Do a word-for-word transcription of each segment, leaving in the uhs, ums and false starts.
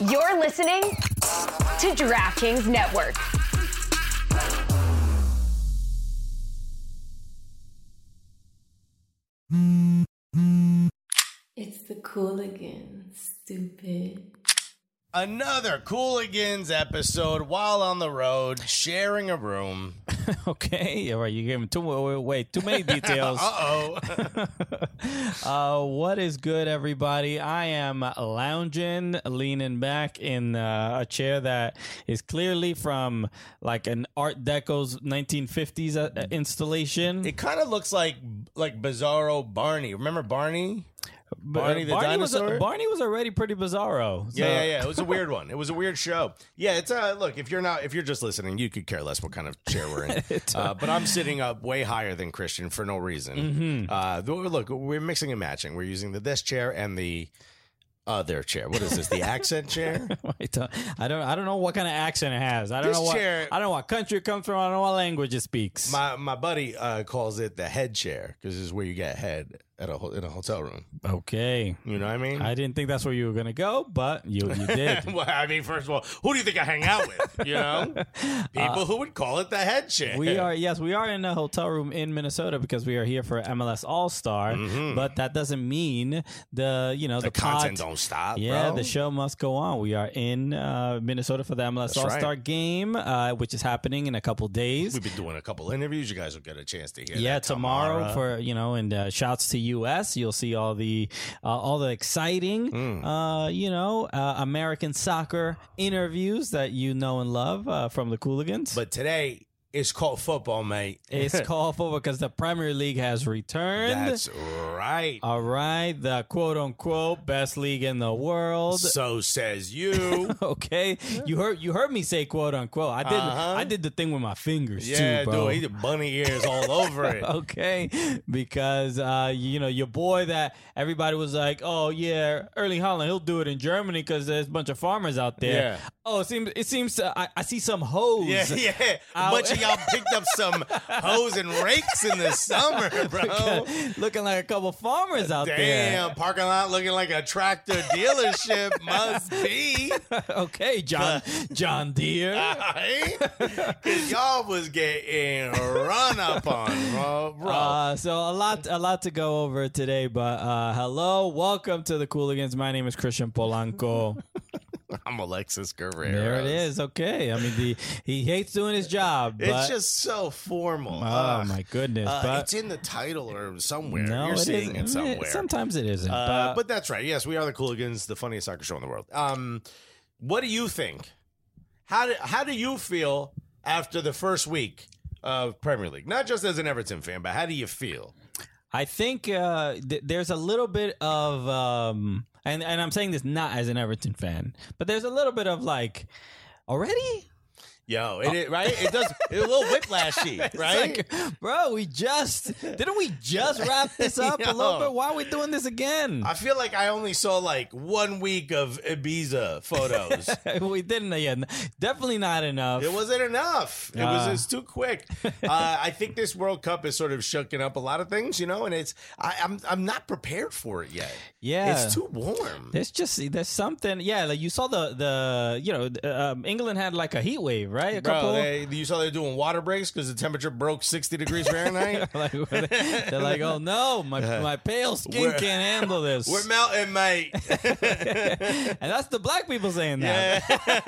You're listening to DraftKings Network. It's the Cooligans, stupid. Another Cooligans episode while on the road, sharing a room. Okay, all right, you gave him too wait, wait too many details. Uh-oh. uh What is good, everybody? I am lounging, leaning back in uh, a chair that is clearly from like an Art Deco's nineteen fifties uh, installation. It kind of looks like like Bizarro Barney. Remember Barney? Barney the Barney dinosaur? Was, Barney was already pretty bizarro. So. Yeah, yeah, yeah. It was a weird one. It was a weird show. Yeah, it's uh look, if you're not if you're just listening, you could care less what kind of chair we're in. uh, but I'm sitting up way higher than Christian for no reason. Mm-hmm. Uh look, we're mixing and matching. We're using the desk chair and the other chair. What is this? The accent chair? Wait, uh, I don't. I don't know what kind of accent it has. I don't This know what. chair- I don't know what country it comes from. I don't know what language it speaks. My my buddy uh, calls it the head chair because this is where you get head at a ho- in a hotel room. Okay, You know what I mean? I didn't think that's where you were gonna go, but you you did. Well, I mean, first of all, who do you think I hang out with? You know, people who would call it the head chair. Uh, We are yes, we are in a hotel room in Minnesota because we are here for M L S All Star. Mhm. But that doesn't mean the you know the, the, content pod- don't stop. Yeah, bro. the show must go on. We are in uh, Minnesota for the M L S That's All Star right. game, uh, which is happening in a couple days. We've been doing a couple interviews. You guys will get a chance to hear. Yeah, that tomorrow, for you know, and uh, shouts to U S. You'll see all the uh, all the exciting, Mm. uh, you know, uh, American soccer interviews that you know and love uh, from the Cooligans. But today it's called football, mate. It's called for because the Premier League has returned. That's right. All right, the quote unquote best league in the world. So says you. Okay, you heard you heard me say quote unquote. I did Uh-huh. I did the thing with my fingers Yeah, too, bro. dude, he did bunny ears all over it. Okay, because uh, you know your boy that everybody was like, oh yeah, Erling Haaland, he'll do it in Germany because there's a bunch of farmers out there. Yeah. Oh, it seems it seems uh, I, I see some hoes. Yeah, yeah. A Out- bunch of y'all picked up some hoes and rakes in the summer, bro. Looking like a couple farmers out Damn, parking lot looking like a tractor dealership must be. there. Okay, John John Deere. Because y'all was getting run up on, bro. bro. Uh, so a lot, a lot to go over today. But uh, hello, welcome to the Cooligans. My name is Christian Polanco. I'm Alexis Guerrero. There it is. Okay, I mean, the he hates doing his job. But, It's just so formal. oh Ugh. my goodness! Uh, but it's in the title or somewhere. no, You're it seeing isn't. it somewhere. Sometimes it isn't. Uh, but, but that's right. Yes, we are the Cooligans, the funniest soccer show in the world. Um, what do you think? How do, how do you feel after the first week of Premier League? Not just as an Everton fan, but how do you feel? I think uh, th- there's a little bit of, um, and and I'm saying this not as an Everton fan, but there's a little bit of like, already. Yo, it, it right? It does. It's a little whiplashy, It's right? like, bro, we just didn't we just wrap this up a little Yo. bit? Why are we doing this again? I feel like I only saw like one week of Ibiza photos. we didn't yet. Definitely not enough. It wasn't enough. It was Uh. it's too quick. Uh, I think this World Cup is sort of shooking up a lot of things, you know, and it's I, I'm I'm not prepared for it yet. Yeah. It's too warm. There's just there's something. Yeah, like you saw the the you know um, England had like a heat wave, right? A Bro, they, you saw they're doing water breaks because the temperature broke sixty degrees Fahrenheit. like, they're like, oh no, my my pale skin We're- can't handle this. We're melting, mate. And that's the black people saying that.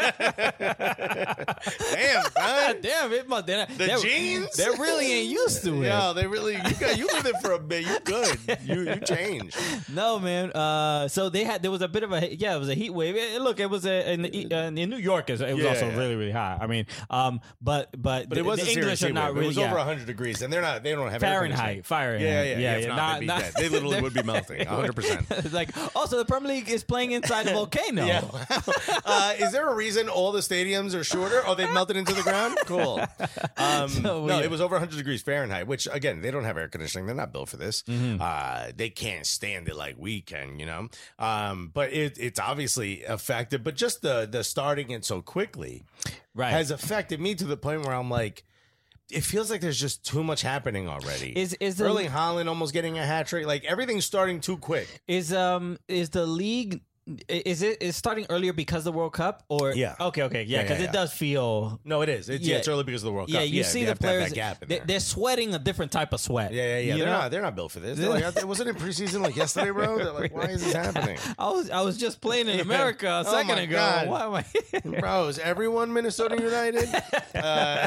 Damn, son. Damn, it must. The The jeans? They really ain't used to it. Yo, they really you got you lived it for a bit. You good. You you changed. No, man. Uh, so they had there was a bit of a yeah, it was a heat wave. It- look, it was a, in, the- uh, in New York. It was Yeah, also yeah. really really hot. I mean, um, but but But it was the a serious English are heat not wave. really It was yeah. over one hundred degrees, and they're not. They don't have air Fahrenheit, conditioning. Fahrenheit. Yeah, yeah, yeah. If yeah. not, Not, they'd be not, dead. They literally would be melting, one hundred percent. It's like also the Premier League is playing inside a volcano. Yeah. uh, is there a reason all the stadiums are shorter? Oh, they melted into the ground? Cool. Um, So, no, yeah. it was over one hundred degrees Fahrenheit, which, again, they don't have air conditioning. They're not built for this. Mm-hmm. Uh, they can't stand it like we can, you know? Um, but it, it's obviously affected. But just the, the starting it so quickly Right. has affected me to the point where I'm like, it feels like there's just too much happening already. Is- is the- Erling Haaland almost getting a hat trick? Like, everything's starting too quick. Is um is the league Is it is starting earlier because of the World Cup or Yeah. Okay, okay, yeah, Yeah, because yeah, it yeah. does feel No, it is. It's, yeah. Yeah. it's early because of the World yeah. Cup. You see they the have to have players that gap in they, there. they're sweating a different type of sweat. Yeah, yeah, yeah. you They're know? not. They're not built for this. They're like, "I- wasn't it preseason like yesterday, bro? They're like, why is this happening, I was I was just playing in America a Oh second my ago. God. Why am I? bro? Is everyone Minnesota United? Uh,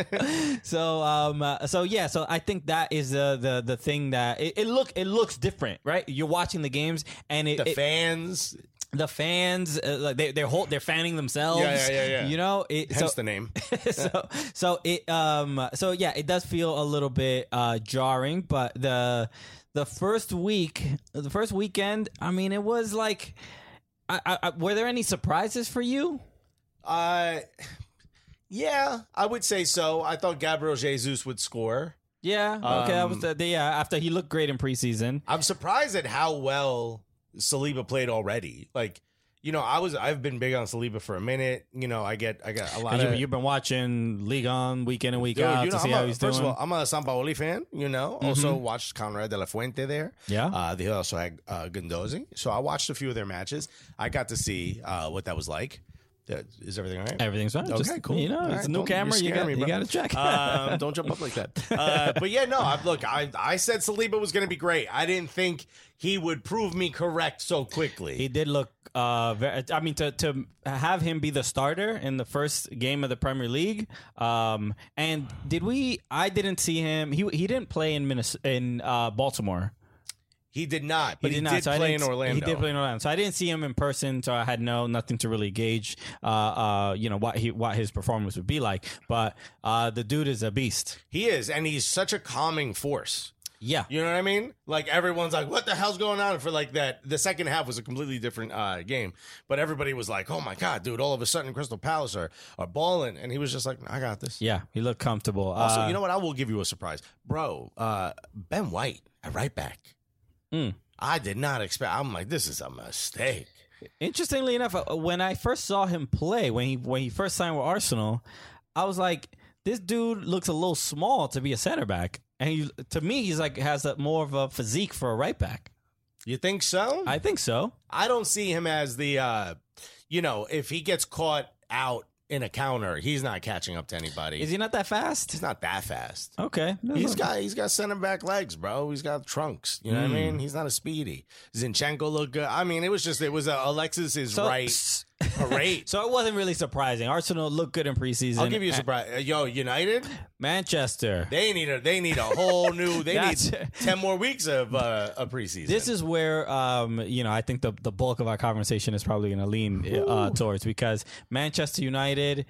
So um uh, so yeah so I think that is the the the thing that it, it look it looks different, right? You're watching the games and it, the it- fans, the fans uh, like they they're whole, they're fanning themselves. Yeah, yeah, yeah, yeah. You know, it, hence so, the name. so so it um so yeah it does feel a little bit uh jarring, but the the first week the first weekend I mean it was like I, I, I- were there any surprises for you? Uh, yeah, I would say so. I thought Gabriel Jesus would score. Yeah, okay, that was Um, the, the- yeah after he looked great in preseason. I'm surprised at how well Saliba played already. Like, you know, I was I've been big on Saliba for a minute. You know, I get I got a lot You, of. you've been watching League On week in and week Dude, out you know, to see I'm how a, he's first doing. of all, I'm a Sampaoli fan. You know, also watched Conrad de la Fuente there. Yeah. uh, they also had uh, Gundozi, so I watched a few of their matches. I got to see uh, what that was like. Uh, Is everything all right? Everything's fine. Okay, Just, cool. You know, All it's right, a new don't- camera. you're You scaring got me, you bro. got to check. um, don't jump up like that. Uh, but yeah, no. I, look, I I said Saliba was going to be great. I didn't think he would prove me correct so quickly. He did look. Uh, very, I mean, to to have him be the starter in the first game of the Premier League. Um, and did we? I didn't see him. He he didn't play in Minnesota, in uh, Baltimore. He did not, but he, not, did so I play didn't- in Orlando. He did play in Orlando, so I didn't see him in person. So I had no nothing to really gauge. Uh, uh, you know what he what his performance would be like. But uh, the dude is a beast. He is, and he's such a calming force. Yeah. You know what I mean? Like everyone's like, "What the hell's going on?" For like that, the second half was a completely different uh, game, but everybody was like, "Oh my god, dude!" All of a sudden, Crystal Palace are are balling, and he was just like, "I got this." Yeah, he looked comfortable. Also, Uh, you know what? I will give you a surprise, bro. Uh, Ben White at right back. Mm. I did not expect. I'm like, this is a mistake. Interestingly enough, uh, when I first saw him play, when he when he first signed with Arsenal, I was like, this dude looks a little small to be a center back, and he, to me, he's like has a, more of a physique for a right back. You think so? I think so. I don't see him as the, uh, you know, if he gets caught out in a counter, he's not catching up to anybody. Is he not that fast? He's not that fast. Okay, He's got he's got center back legs, bro. He's got trunks. You know what I mean? He's not a speedy. Zinchenko looked good. I mean, it was just it was uh, Alexis is So- right parade. So it wasn't really surprising. Arsenal looked good in preseason. I'll give you a Uh, surprise. Uh, Yo, United, Manchester. they need a they need a whole new. They need That's- ten more weeks of uh, a preseason. This is where, um, you know, I think the, the bulk of our conversation is probably going to lean uh, towards, because Manchester United,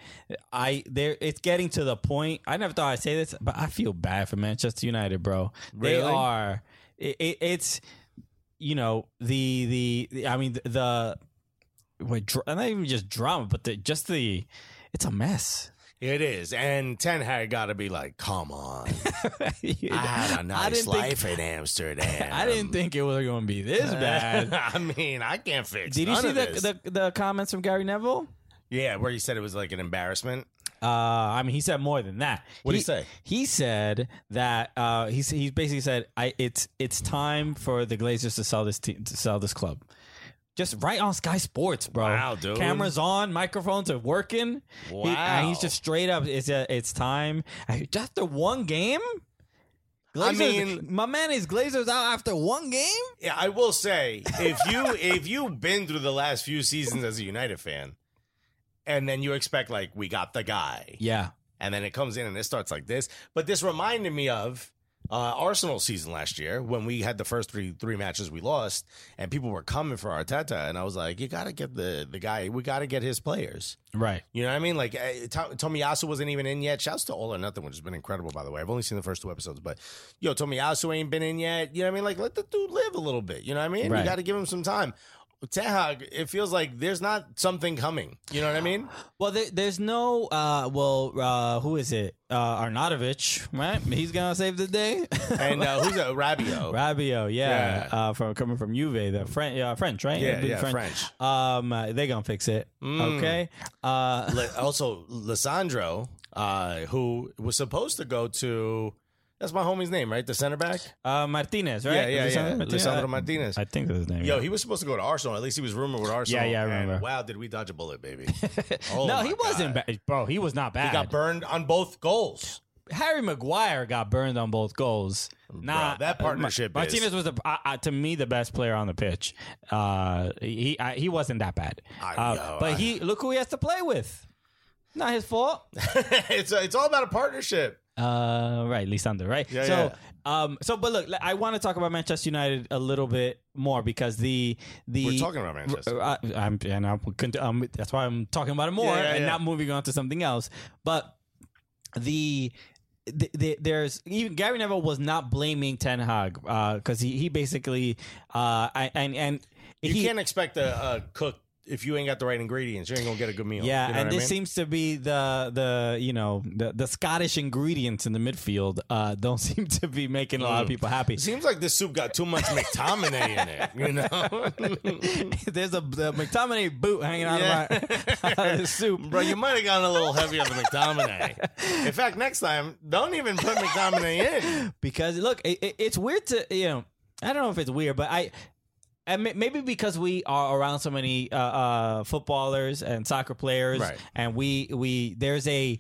I there it's getting to the point. I never thought I'd say this, but I feel bad for Manchester United, bro. They Really? are. It, it, it's you know the, the the I mean the, the wait, dr- not even just drama, but the, just the it's a mess. It is, and Ten Hag got to be like, come on. I had a I nice didn't think- life in Amsterdam. I didn't think it was going to be this bad. I mean, I can't fix. Did you none see of the, this. the the comments from Gary Neville? Yeah, where he said it was like an embarrassment. Uh, I mean, he said more than that. What'd he say? He said that uh, he's he basically said, "I it's it's time for the Glazers to sell this team to sell this club." Just right on Sky Sports, bro. Wow, dude. Cameras on, microphones are working. He- and he's Wow. just straight up. It's uh, it's time. Just after one game. Glazers, mean- my man is Glazers out after one game. Yeah, I will say, if you if you've been through the last few seasons as a United fan, and then you expect like we got the guy, Yeah, and then it comes in and it starts like this. But this reminded me of uh, Arsenal season last year when we had the first three three matches we lost, and people were coming for Arteta, and I was like, you got to get the the guy. We got to get his players. right. You know what I mean? Like uh, Tom- Tomiyasu wasn't even in yet. Shouts to All or Nothing, which has been incredible, by the way. I've only seen the first two episodes, but yo, Tomiyasu ain't been in yet. You know what I mean? Like let the dude live a little bit. You know what I mean? Right. You got to give him some time. Ten Hag, it feels like there's not something coming. You know what I mean? Well, there, there's no. Uh, well, uh, who is it? Uh, Arnautovic, right? He's gonna save the day. And uh, who's that? Rabio. Rabio, yeah, Yeah. Uh, from coming from Juve, the French, uh, French, right? Yeah, Big yeah, French. Um, uh, they gonna fix it, Mm. okay? Uh, Le- also, Lissandro, uh, who was supposed to go to. That's my homie's name, right? The center back? Uh, Martinez, right? Yeah, yeah, yeah. Lisandro- Lisandro Martinez. I think that's his name. Yo, yeah. he was supposed to go to Arsenal. At least he was rumored with Arsenal. Yeah, yeah, I And remember. wow, did we dodge a bullet, baby. Oh, no, my he wasn't God. bad. Bro, he was not bad. He got burned on both goals. Harry Maguire got burned on both goals. Nah, that partnership Ma- is- Martinez was the, uh, uh, to me the best player on the pitch. Uh, he I, he wasn't that bad, I- uh, yo, but I- he look who he has to play with. Not his fault. it's it's all about a partnership. Uh, right, Lisandro, right? Yeah, so, yeah. um, so, but look, I want to talk about Manchester United a little bit more because the the We're talking about Manchester. Uh, I'm, and I'm, um, that's why I'm talking about it more Yeah, yeah, and yeah. not moving on to something else. But the. The, the, there's even Gary Neville was not blaming Ten Hag because he he basically uh I- and and You he, can't expect a, a cook if you ain't got the right ingredients. You ain't gonna get a good meal. yeah, You know and what I this mean? seems to be the the you know the, the Scottish ingredients in the midfield uh, don't seem to be making a lot of people happy. It seems like this soup got too much McTominay in it. You know, There's a the McTominay boot hanging out, Yeah. of, my, out of the soup. bro, you might have gotten a little heavy on the McTominay. In fact, next time, don't even put McTominay in. Because look, it, it, it's weird to you know I don't know if it's weird, but I. And may- maybe because we are around so many uh, uh, footballers and soccer players, Right. and we we there's a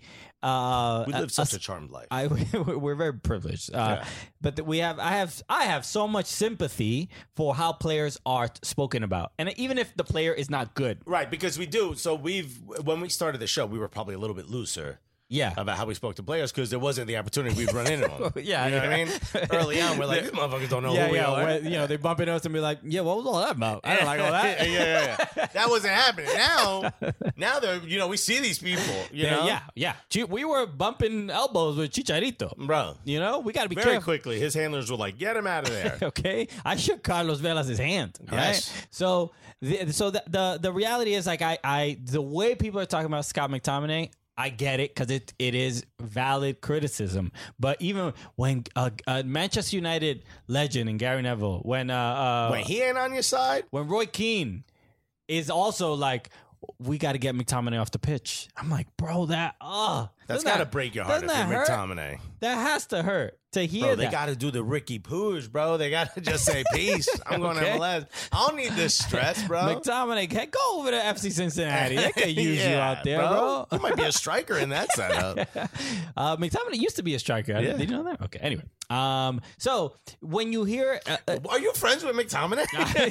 uh, We a- live such a- a charmed life. I we're very privileged, uh, Yeah. but th- we have I have I have so much sympathy for how players are t- spoken about, and even if the player is not good, Right, because we do. So we've when we started the show, we were probably a little bit looser yeah, about how we spoke to players because there wasn't the opportunity we'd run into them. Yeah, you know yeah. what I mean. Early on, we're like, these motherfuckers don't know yeah, who we yeah. are. where, you know, they bump into us and be like, "Yeah, what was all that about? I don't like all that." yeah, yeah, yeah. That wasn't happening. Now, now they're you know we see these people. You Yeah, know, yeah, yeah. Chi- We were bumping elbows with Chicharito. bro. You know, we got to be Very careful. quickly, his handlers were like, "Get him out of there." Okay, I shook Carlos Velas' hand. Right? Yes. So, the, so the, the the reality is like I I the way people are talking about Scott McTominay, I get it because it it is valid criticism. But even when uh, uh, Manchester United legend and Gary Neville, when uh, uh When he ain't on your side, when Roy Keane is also like, we got to get McTominay off the pitch. I'm like, bro, that uh that's doesn't got to that- break your heart if doesn't you're that hurt? McTominay. That has to hurt to hear Bro, they that. got to do the Ricky Pooge, bro. They got to just say peace. I'm going Okay. to M L S. I don't need this stress, bro. McTominay, hey, go over to F C Cincinnati. They could use you Yeah, out there, bro. You might be a striker in that setup. Uh, McTominay used to be a striker. Yeah. Did you know that? Okay. Anyway, um, so when you hear, uh, uh, Are you friends with McTominay?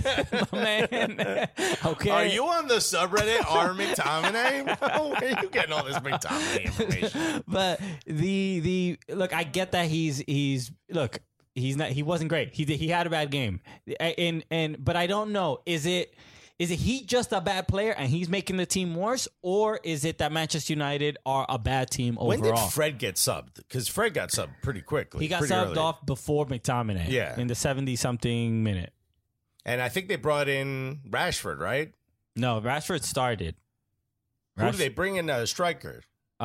my man, okay, Are you on the subreddit R McTominay? Bro, where are you getting all this McTominay information? But the the look, I get that he's he's look. He's not. He wasn't great. He did- he had a bad game, and and but I don't know. Is it is it he just a bad player and he's making the team worse, or is it that Manchester United are a bad team overall? When did Fred get subbed? Because Fred got subbed pretty quickly. He got pretty subbed early. off before McTominay. Yeah. in the seventy something minute. And I think they brought in Rashford, right? No, Rashford started. Who did they bring in a striker?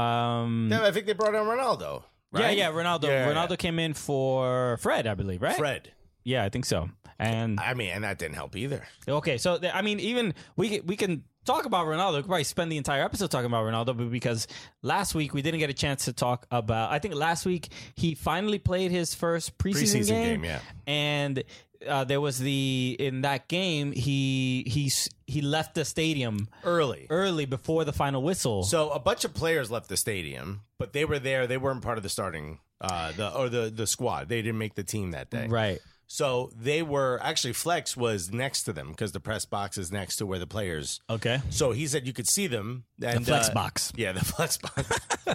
Um, Yeah, I think they brought in Ronaldo. yeah, Right? yeah, Ronaldo. Yeah. Ronaldo came in for Fred, I believe, right? Fred. Yeah, I think so. And I mean, and that didn't help either. okay, so th- I mean, even we we can talk about Ronaldo. We could probably spend the entire episode talking about Ronaldo, but because last week we didn't get a chance to talk about. I think last week he finally played his first preseason, Preseason game, yeah. and uh, there was the in that game he he s- he left the stadium Early. early before the final whistle. So a bunch of players left the stadium, but they were there. They weren't part of the starting uh, the or the the squad. They didn't make the team that day. right. So they were actually Flex was next to them because the press box is next to where the players. Okay. So he said you could see them. And, The flex uh, box. Yeah, the flex box.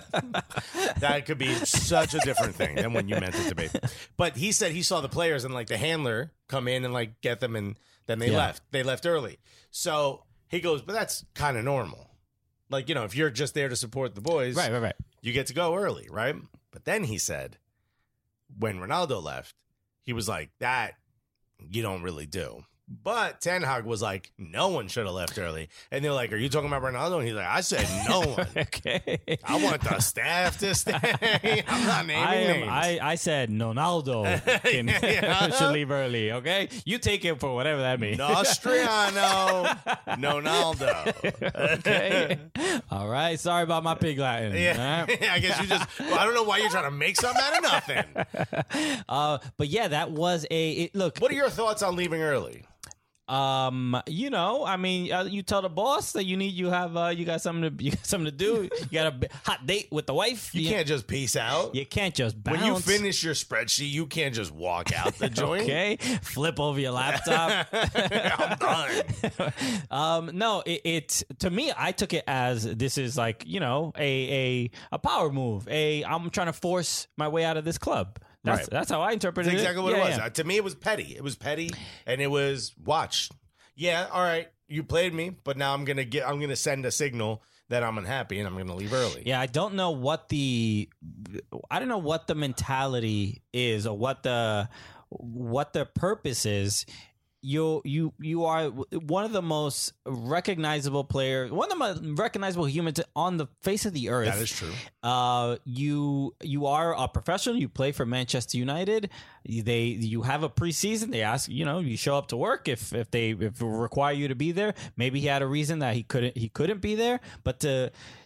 That could be such a different thing than when you meant it to be. But he said he saw the players and like the handler come in and like get them, and then they Yeah. left. They left early. So he goes, but that's kind of normal. Like, you know, if you're just there to support the boys, Right. Right. Right. you get to go early, right? But then he said, when Ronaldo left, he was like, that you don't really do. But Ten Hag was like, no one should have left early. And they're like, are you talking about Ronaldo? And he's like, I said no one. Okay. I want the staff to stay. I'm not naming I am. names. I, I said Ronaldo can, Yeah. should leave early. Okay, you take it for whatever that means. Nostriano, Nonaldo. Okay. All right. Sorry about my pig Latin. Yeah, All right? I guess you just. Well, I don't know why you're trying to make something out of nothing. Uh, but yeah, that was a it, look. What are your thoughts on leaving early? Um, you know, I mean, uh, you tell the boss that you need, you have, uh, you got something to, you got something to do. You got a b- hot date with the wife. You, you can't just peace out. You can't just bounce. When you finish your spreadsheet, you can't just walk out the joint. Okay, flip over your laptop. I'm done. um, no, it, it to me, I took it as this is like you know a a a power move. A I'm trying to force my way out of this club. That's Right. that's how I interpreted That's it. exactly what Yeah, it was. yeah. Uh, to me, it was petty. It was petty, and it was watch. Yeah, all right, you played me, but now I'm gonna get. I'm gonna send a signal that I'm unhappy, and I'm gonna leave early. Yeah, I don't know what the I don't know what the mentality is or what the what the purpose is. You you you are one of the most recognizable players, one of the most recognizable humans on the face of the earth. That is true. Uh, you you are a professional. You play for Manchester United. They you have a preseason. They ask you know you show up to work if if they if it require you to be there. Maybe he had a reason that he couldn't he couldn't be there, but to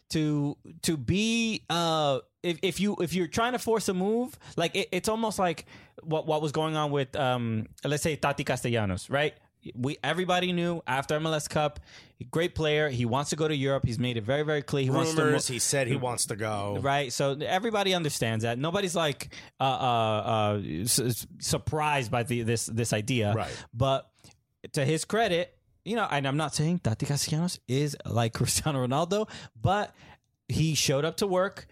to to be uh if, if you if you're trying to force a move, like it, it's almost like what what was going on with um let's say Tati Castellanos, right? We everybody knew after M L S Cup, great player. He wants to go to Europe. He's made it very very clear. He wants to. Rumors. He said he wants to go. Right, so everybody understands that. Nobody's like uh, uh, uh, su- surprised by the, this this idea. Right. But to his credit, you know, and I'm not saying Tati Castellanos is like Cristiano Ronaldo, but he showed up to work.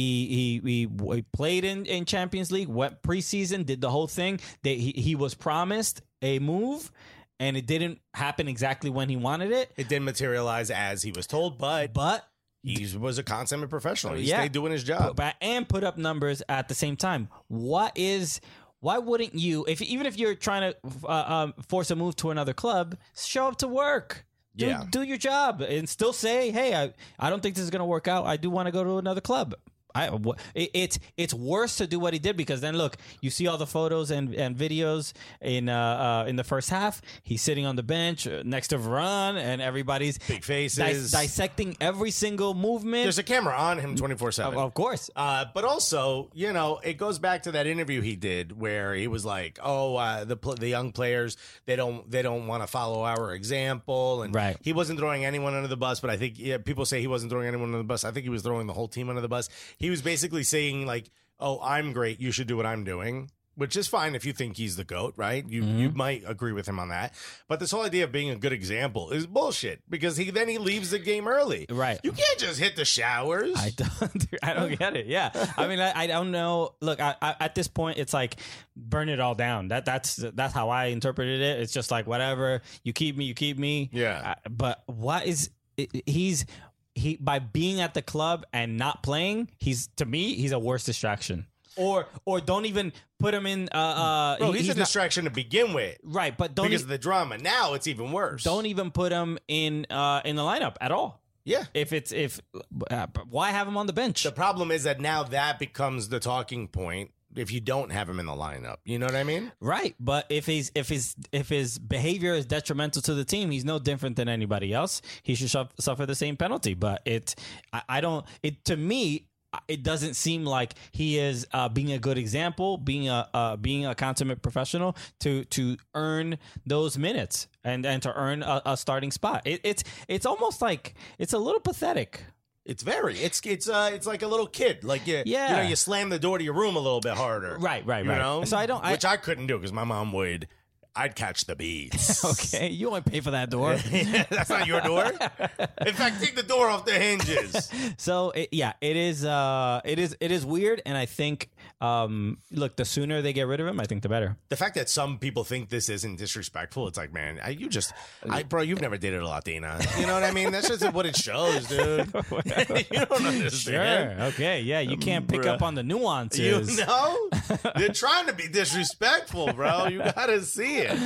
He he he, he played in, in Champions League, went preseason, did the whole thing. They, he he was promised a move, and it didn't happen exactly when he wanted it. It didn't materialize as he was told, but But he was a consummate professional. He Yeah. stayed doing his job. But- and put up numbers at the same time. What is? Why wouldn't you? If even if you're trying to uh, um, force a move to another club, show up to work. Do, Yeah. do your job and still say, "Hey, I, I don't think this is going to work out. I do want to go to another club." I, wh- it, it's it's worse to do what he did because then look, you see all the photos and, and videos in uh, uh, in the first half. He's sitting on the bench uh, next to Varane, and everybody's Big faces. dis- dissecting every single movement. There's a camera on him twenty-four of, seven. of course. Uh, but also, you know, it goes back to that interview he did where he was like, "Oh, uh, the pl- the young players they don't they don't want to follow our example," and Right. he wasn't throwing anyone under the bus. But I think yeah, people say he wasn't throwing anyone under the bus. I think he was throwing the whole team under the bus. He was basically saying like, "Oh, I'm great. You should do what I'm doing." Which is fine if you think he's the GOAT, right? You you might agree with him on that. But this whole idea of being a good example is bullshit because he then he leaves the game early. Right. You can't just hit the showers. I don't. I don't get it. Yeah. I mean, I, I don't know. Look, I, I, at this point, it's like burn it all down. That that's that's how I interpreted it. It's just like whatever. You keep me. You keep me. Yeah. Uh, but what is he's he by being at the club and not playing? He's to me, he's a worse distraction. Or or don't even put him in. Uh, uh, Bro, he- he's, a not- distraction to begin with right, but don't because e- of the drama. Now it's even worse. don't even put him in uh, in the lineup at all. Yeah. If it's if uh, why have him on the bench? The problem is that now that becomes the talking point if you don't have him in the lineup. You know what I mean? Right, but if he's if his if his behavior is detrimental to the team, he's no different than anybody else. He should suf- suffer the same penalty. But it, I, I don't. It to me, it doesn't seem like he is uh, being a good example, being a uh, being a consummate professional to to earn those minutes and and to earn a, a starting spot. It, it's it's almost like it's a little pathetic. It's very. It's it's uh it's like a little kid. Like you, Yeah. you know, you slam the door to your room a little bit harder. Right, right, you right. know? So I don't- I- Which I couldn't do because my mom would. I'd catch the beats. Okay, you only pay for that door. That's not your door. In fact, take the door off the hinges. So it, yeah, it is. Uh, it is. It is weird, and I think. Um, look, the sooner they get rid of him, I think the better. The fact that some people think this isn't disrespectful, it's like, man, I, you just, I, bro, you've never dated a Latina. You know what I mean? That's just what it shows, dude. You don't understand. Sure. Okay. Yeah, you can't pick bruh. up on the You nuances. know? They're trying to be disrespectful, bro. You gotta see it.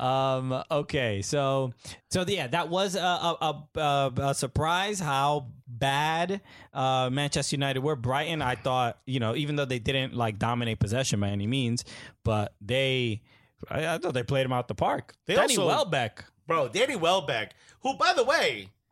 Um. Okay. So. So yeah, that was a a, a, a surprise how bad uh, Manchester United were. Brighton, I thought, you know, even though they didn't like dominate possession by any means, but they, I, I thought they played them out the park. They Danny also- Welbeck. Bro, Danny Welbeck, who, by the way,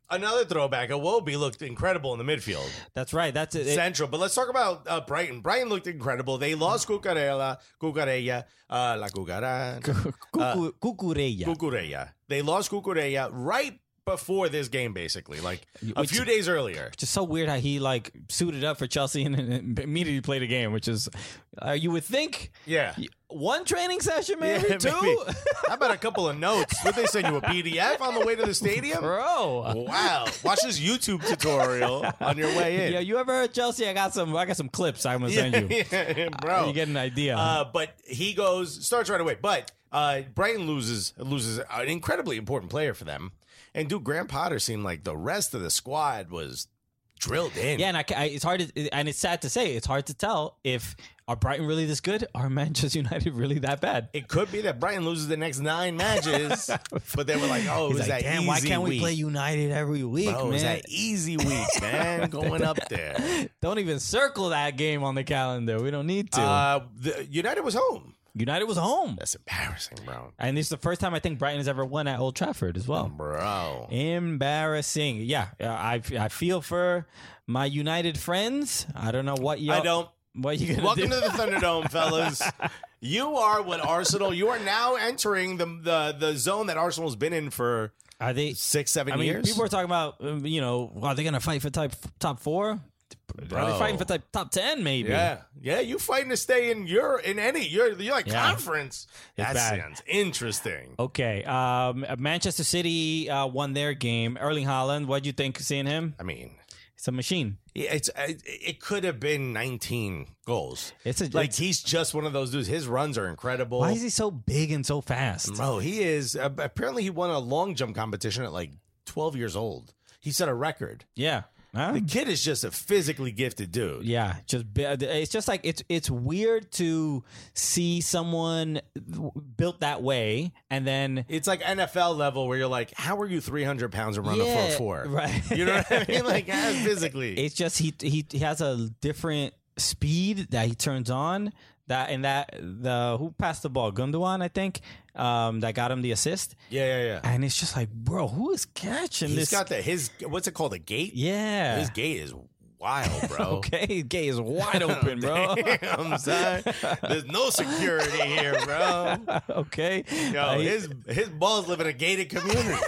Another throwback. Iwobi looked incredible in the midfield. That's right. That's it. Central. But let's talk about uh, Brighton. Brighton looked incredible. They lost Cucurella, Cucurella, uh, La Cucara, Cucu- Cucurella. Cucurella. They lost Cucurella right before this game, basically, like a Which- few days earlier. Just so weird how he like suited up for Chelsea and, and immediately played a game, which is uh, you would think Yeah. one training session, maybe Yeah, two. maybe. How about a couple of notes? Would they send you a P D F on the way to the stadium? Bro, Wow. Watch this YouTube tutorial on your way in. yeah, you ever heard Chelsea? I got some. I got some clips. I'm gonna send you. Yeah, bro. You get an idea. Uh, but he goes, starts right away. But uh, Brighton loses loses an incredibly important player for them. And dude, Graham Potter seemed like the rest of the squad was drilled in. yeah, and I, ca- I, it's hard to, and it's sad to say, it's hard to tell if are Brighton really this good? Are Manchester United really that bad? It could be that Brighton loses the next nine matches, but they were like, "Oh, it He's was like, that damn, easy why can't we week. play United every week, Bro, it was man? that easy week, man, going up there." Don't even circle that game on the calendar. We don't need to. Uh, the, United was home. United was home. That's embarrassing, bro. And this is the first time I think Brighton has ever won at Old Trafford as well. Bro. Embarrassing. Yeah, uh, I I feel for my United friends. I don't know what you I don't. What you gonna Welcome do? to the Thunderdome, fellas. You are what Arsenal. You are now entering the the the zone that Arsenal's been in for Are they? six, seven I mean, years. people are talking about um, you know, are they gonna fight for type top four? Are Bro. they fighting for type top ten? Maybe. Yeah, yeah, you fighting to stay in your in any you're you're like Yeah. conference. That bad. sounds interesting. Okay. Um, Manchester City uh, won their game. Erling Haaland. What do you think seeing him? I mean, It's a machine. yeah, it's it, it could have been nineteen goals. It's a Like it's- he's just one of those dudes. His runs are incredible. Why is he so big and so fast? Bro, he is. Uh, apparently, he won a long jump competition at like twelve years old. He set a record. Yeah. Huh? The kid is just a physically gifted dude. Yeah, just bi- it's just like it's it's weird to see someone built that way, and then It's like N F L level where you're like, how are you three hundred pounds and run a Yeah, four four? right. You know what I mean? Like, uh, physically. it's just he he he has a different speed that he turns on. That and that the who passed the ball, Gundogan, I think, um, that got him the assist, yeah, yeah, yeah. and it's just like, bro, who is catching He's this? got the, his, what's it called? A gate? yeah. His gate is wild, bro. Okay, gate is wide open, bro. Damn, son. There's no security here, bro. Okay, Yo, Uh, he- his his balls live in a gated community.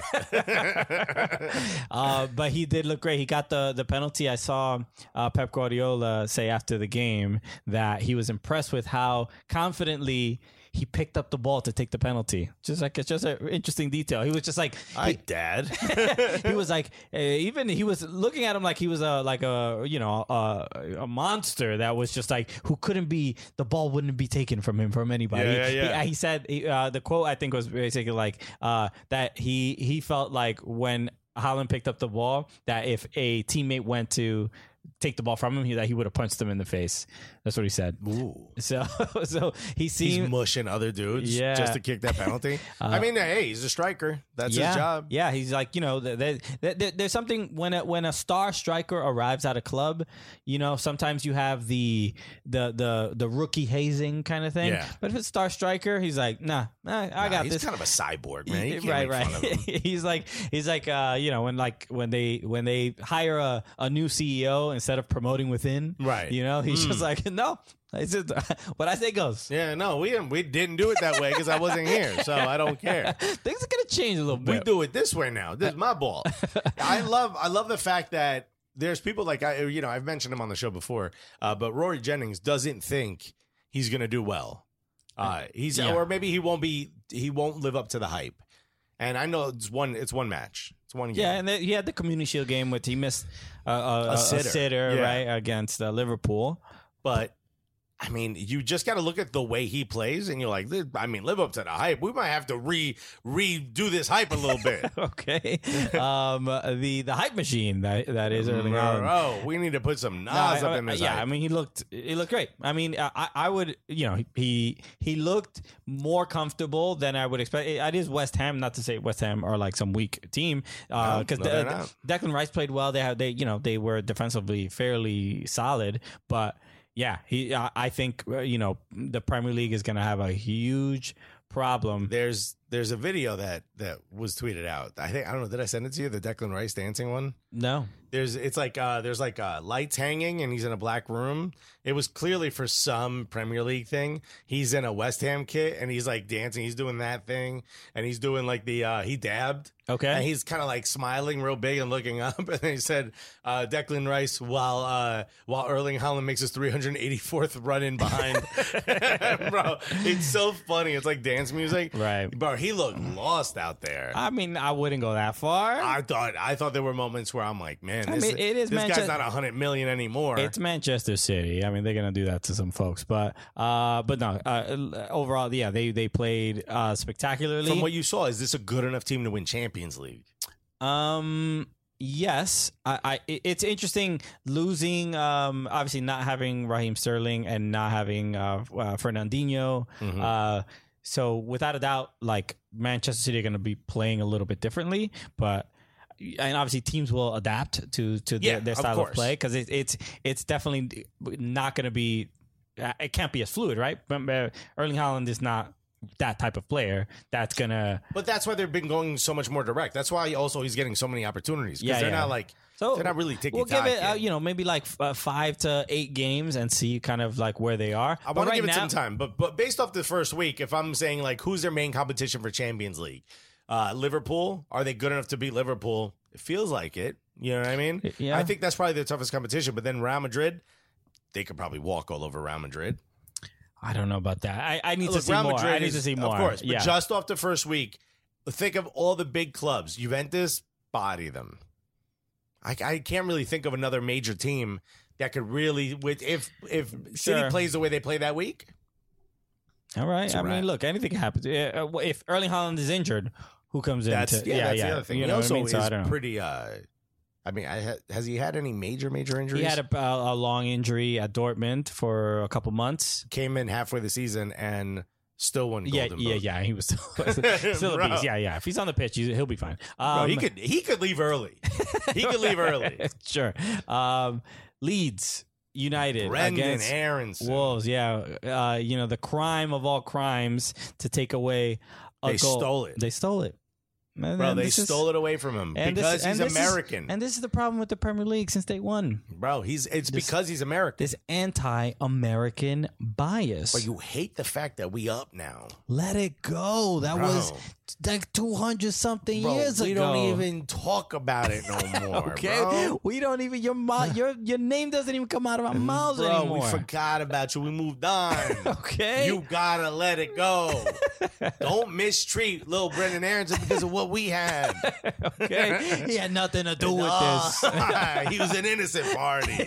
Uh, but he did look great. He got the, the penalty. I saw uh, Pep Guardiola say after the game that he was impressed with how confidently he picked up the ball to take the penalty. Just like it's just an interesting detail. He was just like, Hi, Dad. he was like, uh, even he was looking at him like he was a like a you know a, a monster that was just like who couldn't be the ball wouldn't be taken from him from anybody. Yeah, yeah, yeah. He, he said he, uh, the quote I think was basically like uh, that he he felt like when Haaland picked up the ball that if a teammate went to take the ball from him, he that he would have punched him in the face. That's what he said. Ooh. So so he He's seemed mushing other dudes Yeah. just to kick that penalty. I mean, hey, he's a striker. That's yeah, his job. Yeah, he's like, you know, there, there, there- there's something when a, when a star striker arrives at a club, you know, sometimes you have the the the the rookie hazing kind of thing. Yeah. But if it's a star striker, he's like, nah, nah I Nah, got he's this. kind of a cyborg, man. You can't right, make right. fun of him. he's like, he's like, uh, you know, when like when they when they hire a, a new C E O instead of promoting within, Right. You know, he's just like, no, it's just what I say goes. Yeah, no, we didn't, we didn't do it that way because I wasn't here, so I don't care. Things are gonna change a little We bit. do it this way now. This is my ball. I love I love the fact that there's people like I you know I've mentioned him on the show before, uh, but Rory Jennings doesn't think he's gonna do well. Uh, he's Yeah. or maybe he won't be he won't live up to the hype. And I know it's one it's one match. It's one game. Yeah, and then he had the Community Shield game, which he missed uh, a, a, a sitter. sitter, Yeah. right, against uh, Liverpool. But I mean, you just got to look at the way he plays, and you're like, I mean, live up to the hype. We might have to re redo this hype a little bit. Okay, um, the the hype machine that that is Erling Haaland. Oh, we need to put some No, Nas I- up in this. yeah, hype. I mean, he looked he looked great. I mean, I I would you know he he looked more comfortable than I would expect. It is West Ham, not to say West Ham are like some weak team, No, because no, they're not. Declan Rice played well. They have they you know they were defensively fairly solid, but. Yeah, he. I I think uh, you know the Premier League is going to have a huge problem. there's there's a video that that was tweeted out. I think I don't know. Did I send it to you? The Declan Rice dancing one. No. There's it's like uh, there's like uh, lights hanging, and he's in a black room. It was clearly for some Premier League thing. He's in a West Ham kit, and he's like dancing. He's doing that thing, and he's doing like the uh, he dabbed. Okay. And he's kind of like smiling real big and looking up. And then he said, uh, Declan Rice, while uh, while Erling Haaland makes his three hundred eighty-fourth run in behind. Bro, it's so funny. It's like dance music. Right. Bro, he looked lost out there. I mean, I wouldn't go that far. I thought I thought there were moments where I'm like, man, I this, mean, it is this Manchester- guy's not one hundred million anymore. It's Manchester City. I mean, they're gonna do that to some folks, but uh, but no. Uh, overall, yeah, they they played uh, spectacularly. From what you saw, is this a good enough team to win Champions League? Um. Yes, I, I. It's interesting losing. Um. Obviously, not having Raheem Sterling and not having uh, uh Fernandinho. Mhm. Uh. So without a doubt, like Manchester City are going to be playing a little bit differently, but. And obviously, teams will adapt to to Yeah, their, their of style of, course. play because it, it's it's definitely not going to be. It can't be as fluid, right? But Erling Haaland is not that type of player that's gonna. But that's why they've been going so much more direct. That's why also he's getting so many opportunities because Yeah, they're yeah. not like So they're not really taking. We'll give it, uh, you know, maybe like uh, five to eight games and see kind of like where they are. I But want to right give it now- some time, but but based off the first week, if I'm saying like who's their main competition for Champions League, uh, Liverpool, are they good enough to beat Liverpool? It feels like it. You know what I mean? Yeah. I think that's probably the toughest competition. But then Real Madrid, they could probably walk all over Real Madrid. I don't know about that. I, I need to Look, see Real more. Madrid I need is- to see more. Of course, but yeah. just off the first week, think of all the big clubs. Juventus, body them. I, I can't really think of another major team that could really, with if if City Sure. plays the way they play that week. All right. It's a I mean, wrap. look, anything can happen. Uh, uh, If Erling Haaland is injured, who comes in? That's to, yeah, yeah, that's yeah. the other thing. You he know what also I mean? So is I don't know. pretty. Uh, I mean, I ha- has he had any major major injuries? He had a, a long injury at Dortmund for a couple months. Came in halfway the season and still won Yeah, golden yeah, boot. yeah. He was still, still a Bro. beast. Yeah, yeah. If he's on the pitch, he's, he'll be fine. Um, Bro, he could he could leave early. He could leave early. Sure. Um, Leeds United Brendan against Aronson. Wolves. Yeah. Uh, you know, the crime of all crimes to take away a They goal. stole it. They stole it. And Bro, and they this is- stole it away from him and this- because and he's this is- American. and this is the problem with the Premier League since day one. Bro, he's it's This- because he's American. This anti-American bias. But you hate the fact that we up now. Let it go. That Bro. was like two hundred something Bro, years we ago. don't even talk about it no more. Okay, bro. we don't even your mouth, your your name doesn't even come out of our mouths Bro, anymore. we forgot about you. We moved on. Okay, You gotta let it go. Don't mistreat little Brendan Aronson because of what we had. okay, he had nothing to do with this. Ah, he was an innocent party.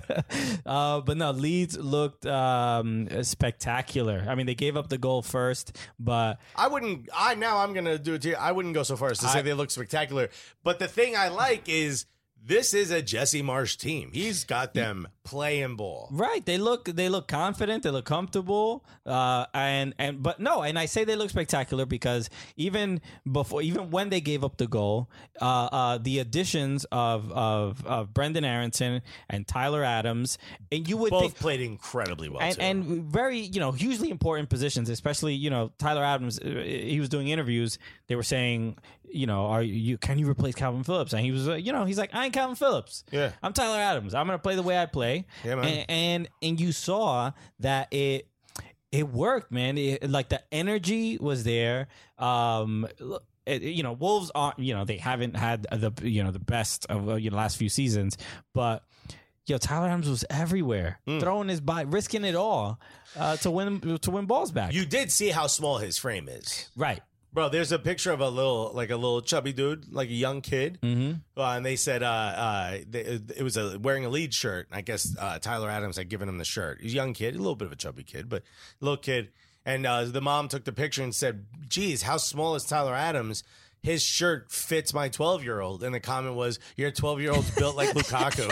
uh, but no, Leeds looked um, spectacular. I mean, they gave up the goal first, but I wouldn't. I now I'm gonna do it to you. I wouldn't go so far as to say I- they look spectacular. But the thing I like is this is a Jesse Marsh team. He's got them playing ball. right, they look they look confident, they look comfortable, uh, and and but no, and I say they look spectacular because even before, even when they gave up the goal, uh, uh, the additions of of of Brendan Aronson and Tyler Adams, and you would Both think. played incredibly well. And, too. and very, you know, hugely important positions, especially, you know, Tyler Adams, uh, he was doing interviews. They were saying, you know, are you, can you replace Calvin Phillips? And he was, uh, you know, he's like, I ain't Calvin Phillips. Yeah. I'm Tyler Adams. I'm going to play the way I play. Yeah, man. And, and, and you saw that it, it worked, man. It, like the energy was there. Um, it, you know, Wolves aren't, you know, they haven't had the, you know, the best of uh, you know, last few seasons, but yo, Tyler Adams was everywhere, Hmm. throwing his body, risking it all uh, to win to win balls back. you did see how small his frame is. right. Bro, there's a picture of a little, like a little chubby dude, like a young kid. Mm-hmm. Uh, and they said uh, uh, they, it was a wearing a lead shirt. I guess uh, Tyler Adams had given him the shirt. He's a young kid, a little bit of a chubby kid, but little kid. And uh, the mom took the picture and said, geez, how small is Tyler Adams? his shirt fits my twelve-year-old. And the comment was, your twelve-year-old's built like Lukaku.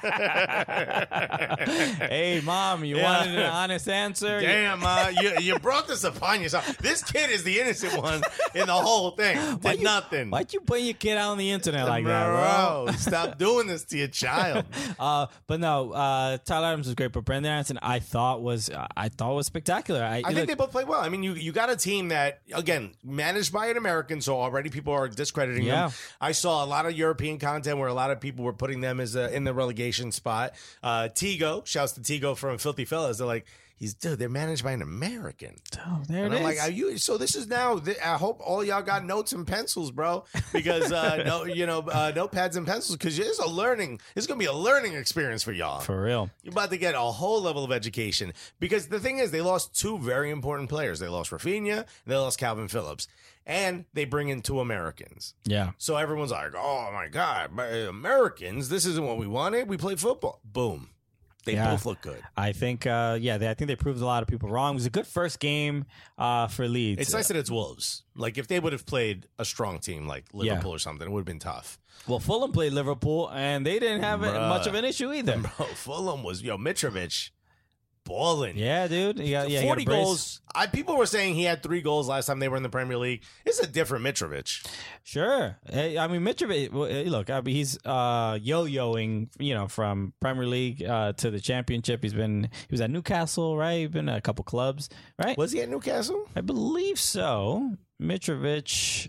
Hey, Mom, you Yeah. wanted an honest answer? Damn, uh, you, you brought this upon yourself. This kid is the innocent one in the whole thing. Why Did you- nothing. Why'd you put your kid out on the internet like that, bro? Bro, stop doing this to your child. Uh, but no, uh, Tyler Adams was great, but Brendan Aronson, I thought was I thought was spectacular. I, I think look, they both played well. I mean, you you got a team that, again, managed by an American, so already people are discrediting Yeah. them. I saw a lot of European content where a lot of people were putting them as a, in the relegation spot. Uh, Tigo, shouts to Tigo from Filthy Fellas. They're like, he's dude, they're managed by an American. oh, there And it I'm is. like, are you? So this is now. th- I hope all y'all got notes and pencils, bro, because uh, no, you know, uh, notepads and pencils, because it's a learning. It's gonna be a learning experience for y'all. For real. You're about to get a whole level of education, because the thing is, they lost two very important players. They lost Rafinha and they lost Calvin Phillips, and they bring in two Americans. Yeah. So everyone's like, "Oh my God, but, uh, Americans! This isn't what we wanted. We play football." Boom. They Yeah. both look good. I think, uh, yeah, they, I think they proved a lot of people wrong. It was a good first game uh, for Leeds. It's nice that it's Wolves. Like, if they would have played a strong team like Liverpool or something, it would have been tough. Well, Fulham played Liverpool, and they didn't have Bruh. much of an issue either. Bro, Fulham was, yo, Mitrovic balling. Yeah, dude. Yeah, yeah. he got a forty brace. goals. I, people were saying he had three goals last time they were in the Premier League. It's a different Mitrovic. Sure. Hey, I mean, Mitrovic, well, hey, look, I mean, he's uh, yo-yoing, you know, from Premier League uh, to the Championship. He's been, he was at Newcastle, right? He's been at a couple clubs, right? Was he at Newcastle? I believe so. Mitrovic.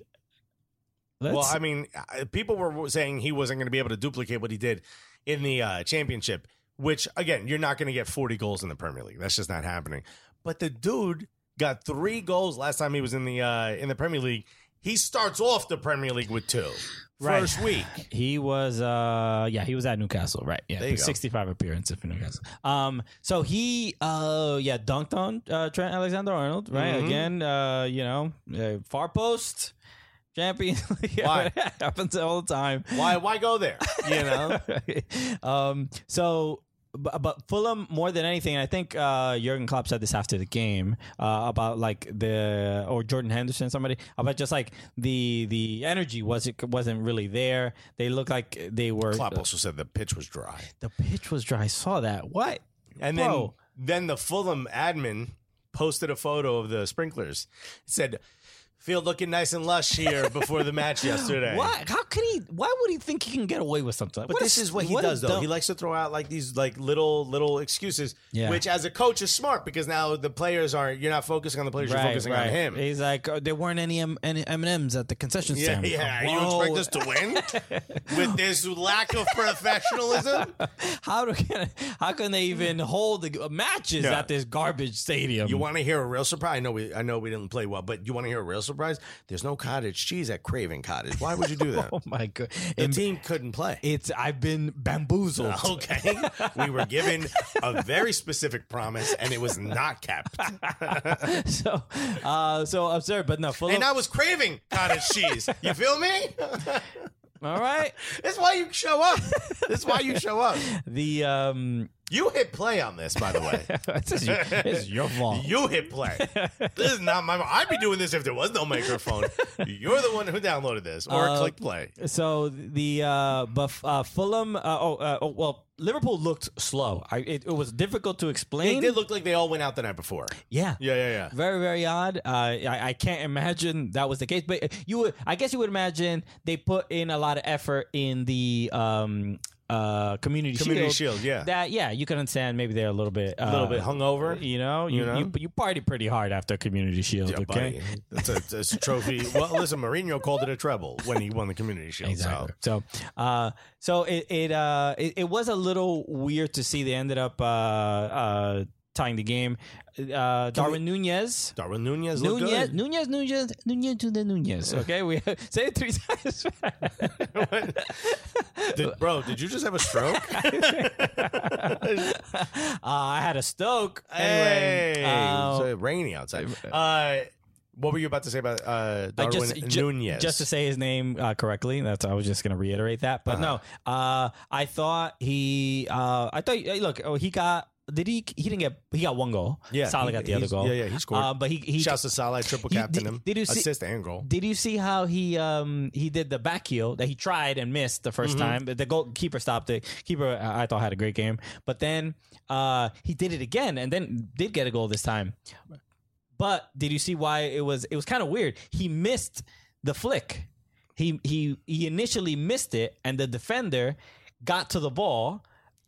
Let's, Well, I mean, uh, people were saying he wasn't going to be able to duplicate what he did in the uh, Championship, which, again, you're not going to get forty goals in the Premier League. That's just not happening. But the dude got three goals last time he was in the uh, in the Premier League. He starts off the Premier League with two. Right. First week. he was, uh, yeah, he was at Newcastle, right? Yeah, There you go. sixty-five appearances for Newcastle. Um, so he, uh, yeah, dunked on uh, Trent Alexander-Arnold, right? Mhm. Again, uh, you know, uh, far post. Champions League. Why? Happens all the time. Why why go there? You know? um, so, but, but Fulham, more than anything, I think uh, Jurgen Klopp said this after the game uh, about like the, or Jordan Henderson, somebody, about just like the the energy wasn't, wasn't really there. They looked like they were. Klopp also said the pitch was dry. The pitch was dry. I saw that. What? And Bro. then then the Fulham admin posted a photo of the sprinklers. It said, "Field looking nice and lush here before the match yesterday." Why? How could he? Why would he think he can get away with something? But What this a- is what he what a does, though. dumb- He likes to throw out like these like little little excuses, Yeah. which as a coach is smart, because now the players aren't. You're not focusing on the players. you're focusing on him. He's like, oh, there weren't any M and M's at the concession Yeah, stand. yeah. You Whoa. expect us to win with this lack of professionalism? How do how can they even hold the matches Yeah. at this garbage stadium? You want to hear a real surprise? I know we, I know we didn't play well, but you want to hear a real surprise? There's no cottage cheese at Craven Cottage. Why would you do that? Oh my god! The And team couldn't play. it's I've been bamboozled. Okay, we were given a very specific promise, and it was not kept. so, uh, so absurd, but no. Fulham, And I was craving cottage cheese. You feel me? all right. That's why you show up. That's why you show up. The um, You hit play on this, by the way. this is your, this is your fault. You hit play. This is not my. I'd be doing this if there was no microphone. You're the one who downloaded this or Uh, clicked play. So the uh, but uh, Fulham. Uh, oh, uh, oh, well, Liverpool looked slow. I, it, it was difficult to They explain. did look like they all went out the night before. yeah. Yeah, yeah, yeah. Very, very odd. Uh, I, I can't imagine that was the case, but you would, I guess you would imagine they put in a lot of effort in the um, uh, community, Community shield. Shield, yeah. That, yeah, you can understand maybe they're a little bit, uh, A little bit hungover. You know, you You know? you, you party pretty hard after community shield. Yeah, okay, buddy. It's a, it's a trophy. Well, listen, Mourinho called it a treble when he won the Community Shield. exactly. So. So, uh, so it it, uh, it it was a little weird to see they ended up uh, uh, tying the game. Uh, Darwin Nunez. Darwin Nunez looked Nunez, good. Nunez, Nunez, Nunez to the Nunez. Okay, we say it three times. Did, bro, did you just have a stroke? uh, I had a stoke. Hey, Anyway, uh, it's uh, rainy outside. Uh, what were you about to say about uh, I Darwin just, ju- Nunez? just to say his name uh, correctly. That's I was just going to reiterate that. But Uh-huh. no, uh, I thought he. Uh, I thought. Hey, look, oh, he got Did he? He didn't get. He got one goal. Yeah, Salah he- got the other he's- goal. yeah, yeah, he scored. Uh, but he he Shouts to Salah, I triple You- captain did- him. did you see- Assist and goal. Did you see how he um he did the back heel that he tried and missed the 1st Mm-hmm. time? But the goalkeeper stopped it. Keeper uh, I thought had a great game, but then uh he did it again and then did get a goal this time. But did you see why it was? It was kind of weird. He missed the flick. He he he initially missed it, and the defender got to the ball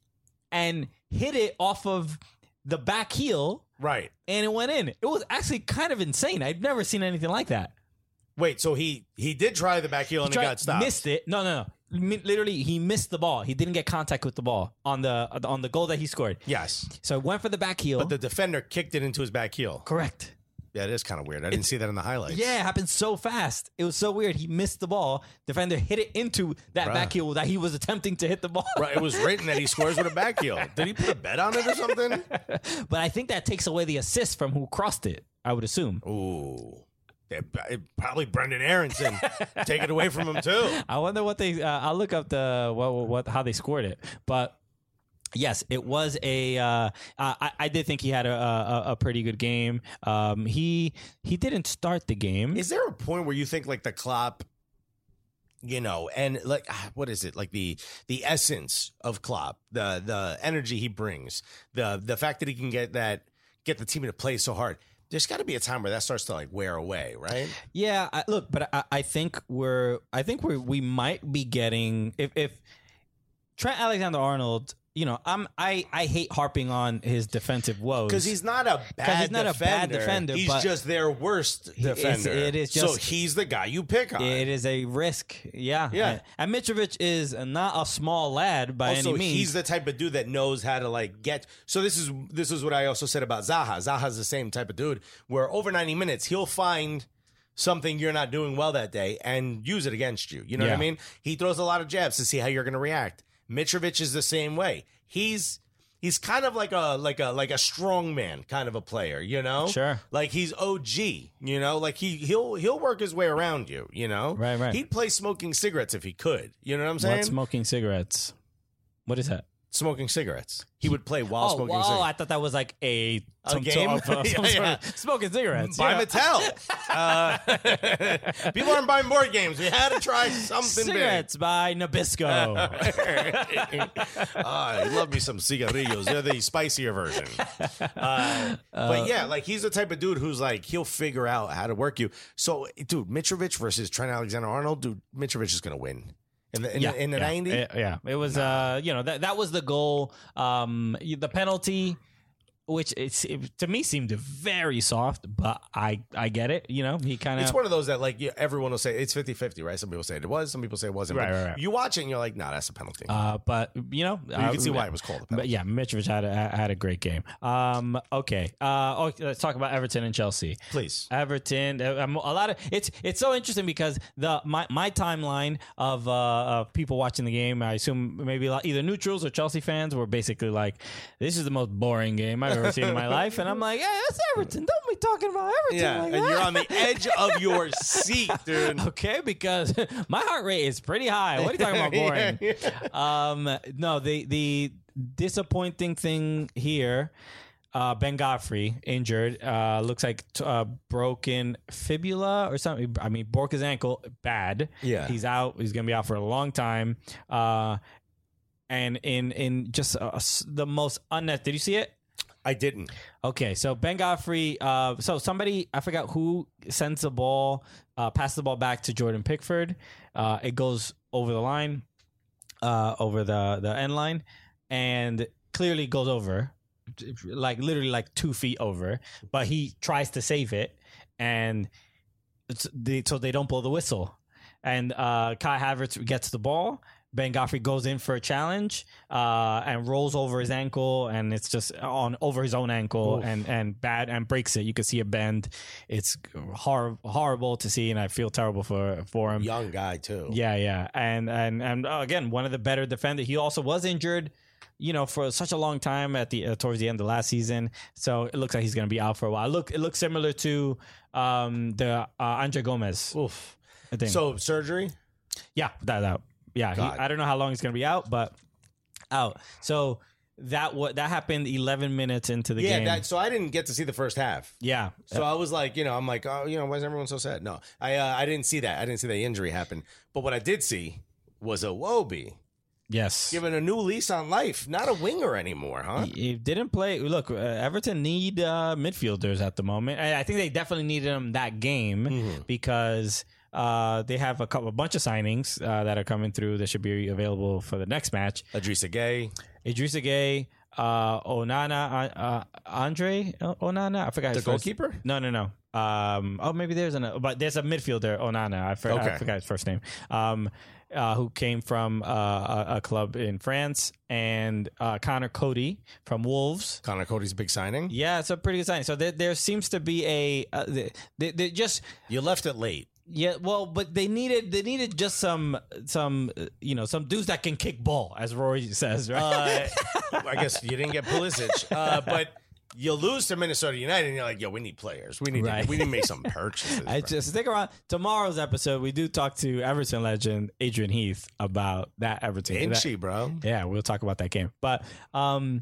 and hit it off of the back heel, Right. and it went in. It was actually kind of insane. I've never seen anything like that. Wait, so he he did try the back heel and he Tried- got stopped. Missed it. No, no, no. Mi- Literally, he missed the ball. He didn't get contact with the ball on the on the goal that he scored. Yes. So it went for the back heel. But the defender kicked it into his back heel. Correct. Yeah, it is kind of weird. I didn't see that in the highlights. Yeah, it happened so fast. It was so weird. He missed the ball. Defender hit it into that Bruh. back heel that he was attempting to hit the ball. Right, it was written that he scores with a back heel. Did he put a bet on it or something? But I think that takes away the assist from who crossed it, I would assume. Ooh. Yeah, it- probably Brendan Aronson. Take it away from him, too. I wonder what they. Uh, I'll look up the what, what how they scored it, but yes, it was a. Uh, I, I did think he had a, a, a pretty good game. Um, he he didn't start the game. Is there a point where you think like the Klopp, you know, and like ah, what is it like the the essence of Klopp, the the energy he brings, the the fact that he can get that get the team to play so hard. There's got to be a time where that starts to like wear away, right? Yeah, I, look, but I, I think we're. I think we we might be getting if if Trent Alexander-Arnold. You know, I'm I, I hate harping on his defensive woes Because he's not a bad he's not a bad defender, He's but just their worst it's- defender. it is so just- he's the guy you pick on. It is a risk, yeah. Yeah. And Mitrovic is not a small lad by also, any means. he's the type of dude that knows how to like get. So this is this is what I also said about Zaha. Zaha's the same type of dude where over ninety minutes he'll find something you're not doing well that day and use it against you. You know what Yeah. I mean? He throws a lot of jabs to see how you're going to react. Mitrovic is the same way. He's he's kind of like a like a like a strong man kind of a player, you know? Sure. Like he's O G, you know? Like he he'll he'll work his way around you, you know? Right, right. He'd play smoking cigarettes if he could. You know what I'm saying? What smoking cigarettes? What is that? Smoking cigarettes. He would play while Oh, smoking oh, cigarettes. I thought that was like a, A some game? sort of, uh, some Yeah, sort yeah. of smoking cigarettes. By yeah. Mattel. Uh, people aren't buying board games. We had to try something Cigarettes by Nabisco. big. Ah, I love me some cigarillos. They're the spicier version. Uh, but yeah, like he's the type of dude who's like, he'll figure out how to work you. So, dude, Mitrovic versus Trent Alexander-Arnold, dude, Mitrovic is going to win. In the, in yeah, the, in the yeah, ninety? Yeah, yeah. It was, uh, you know, that that was the goal. Um, the penalty, which it's, it, to me seemed very soft, but I I get it. You know, he kind of. It's one of those that, like, yeah, everyone will say it's fifty-fifty, right? Some people say it was, some people say it wasn't. Right, But right, right. You watch it and you're like, nah, that's a penalty. Uh, but you know, you uh, can see why it was called a penalty. But yeah, Mitrovic had a, had a great game. Um, okay. Uh, oh, let's talk about Everton and Chelsea. Please. Everton, uh, um, a lot of it's it's so interesting because the my, my timeline of uh, of people watching the game, I assume maybe a lot, either neutrals or Chelsea fans were basically like, "This is the most boring game I've ever seen in my life," and I'm like, "Yeah, it's Everton. Don't be talking about Everton Yeah, like and that." you're on the edge of your seat, dude. Okay, because my heart rate is pretty high. What are you talking about boring? Um, no, the the disappointing thing here, uh, Ben Godfrey injured. Uh, looks like t- uh, broken fibula or something. I mean, broke his ankle bad. Yeah. he's out. He's gonna be out for a long time. Uh, and in in just uh, s- the most unnet. Did you see it? I didn't. Okay, so Ben Godfrey, uh, so somebody, I forgot who sends the ball, uh, passes the ball back to Jordan Pickford. Uh, it goes over the line, uh, over the, the end line, and clearly goes over, like literally like two feet over, but he tries to save it, and it's they, so they don't blow the whistle. And uh, Kai Havertz gets the ball. Ben Godfrey goes in for a challenge uh, and rolls over his ankle, and it's just on over his own ankle and, and bad and breaks it. You can see a bend. It's hor- horrible to see, and I feel terrible for for him. Young guy too. Yeah, yeah, and and and uh, again, one of the better defenders. He also was injured, you know, for such a long time at the uh, towards the end of last season. So it looks like he's going to be out for a while. Look, it looks similar to um, the uh, Andre Gomez. Oof. I think. So surgery? Yeah, that out. Yeah, he, God. I don't know how long he's going to be out, but out. So that what that happened eleven minutes into the yeah, game. that, so I didn't get to see the first half. yeah. So I was like, you know, I'm like, oh, you know, why is everyone so sad? No, I uh, I didn't see that. I didn't see the injury happen. But what I did see was a Wobie Yes. given a new lease on life. Not a winger anymore, huh? He didn't play. Look, uh, Everton need uh, midfielders at the moment. I, I think they definitely needed him that game Mm-hmm. because uh, they have a couple, a bunch of signings uh, that are coming through that should be available for the next match. Idrissa Gueye. Idrissa Gueye, uh, Onana, uh, Andre Onana. I forgot The his first- goalkeeper? No, no, no. Um, oh, maybe there's an, but there's a midfielder, Onana. I, for, Okay. I forgot his first name. Um, uh, who came from uh, a, a club in France, and uh, Connor Cody from Wolves. Connor Cody's big signing. Yeah, it's a pretty good sign. So there, there seems to be a uh, they, they, they just You left it late. yeah. Well, but they needed they needed just some some uh, you know some dudes that can kick ball, as Rory says, right? Uh, I guess you didn't get Pulisic, uh, but you lose to Minnesota United, and you're like, yo, we need players. We need Right. to, we need to make some purchases. I bro. just stick around. Tomorrow's episode, we do talk to Everton legend Adrian Heath about that Everton. Ain't that- she, bro? Yeah, we'll talk about that game. But um,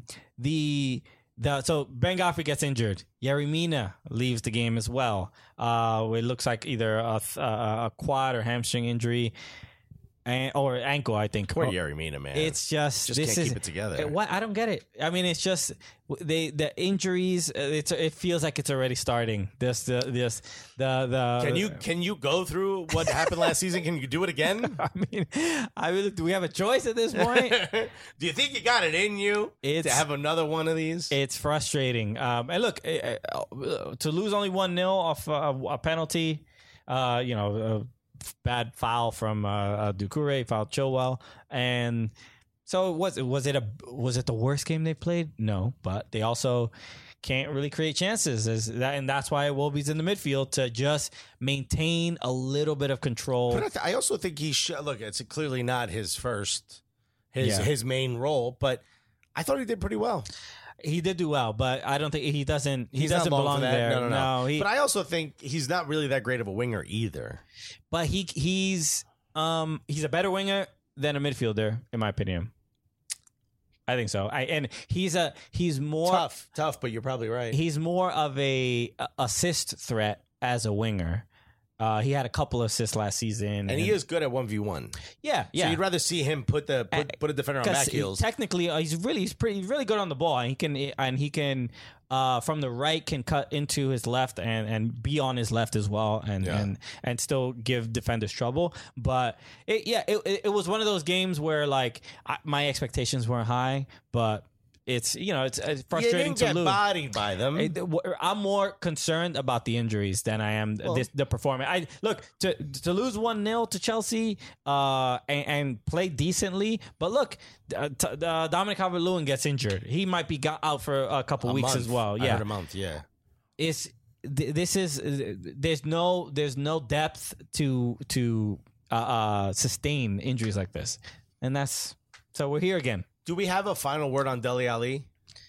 the the so Ben Godfrey gets injured. Yerry Mina leaves the game as well. Uh, it looks like either a, a, a quad or hamstring injury, and, or ankle. I think. Poor Yerry Mina, man. It's just, Just this can't is keep it together. uh, What I don't get it. I mean, it's just they the injuries. uh, It's it feels like it's already starting. This the this the the. Can you can you go through what happened last season? Can you do it again? I mean, I really, do we have a choice at this point? Do you think you got it in you It's- to have another one of these? It's frustrating. Um, and look, uh, uh, to lose only one nil off uh, a penalty, uh, you know, a bad foul from uh, uh, Doucouré, fouled Chilwell, and so was was it a was it the worst game they played? No, but they also can't really create chances. Is that and that's why Iwobi's in the midfield to just maintain a little bit of control. But I, th- I also think he should look. It's clearly not his first, his Yeah. his main role, but I thought he did pretty well. He did do well, but I don't think he doesn't. He He's doesn't not long belong for that. there. No, no, no. he, but I also think he's not really that great of a winger either. But he he's um he's a better winger than a midfielder, in my opinion. I think so. I and he's a he's more Tough, tough, but you're probably right. he's more of a, a assist threat as a winger. Uh, he had a couple of assists last season, and he is good at one v one. yeah, yeah. So you'd rather see him put the put, Uh, put a defender on 'Cause back he- heels. technically, uh, he's really he's pretty he's really good on the ball. And he can and he can uh, from the right can cut into his left and, and be on his left as well, and Yeah. and and still give defenders trouble. But it, yeah, it, it it was one of those games where like I, my expectations weren't high, but it's you know it's, it's You frustrating didn't to get lose. bodied by them. It- w- I'm more concerned about the injuries than I am this, the performance. I look to to lose one nil to Chelsea uh, and, and play decently, but look, uh, t- uh, Dominic Calvert-Lewin gets injured. He might be got out for a couple A weeks month. as well. I Yeah, heard a month. Yeah. it's th- this is there's no there's no depth to to uh, uh, sustain injuries like this, and that's so we're here again. Do we have a final word on Dele Ali?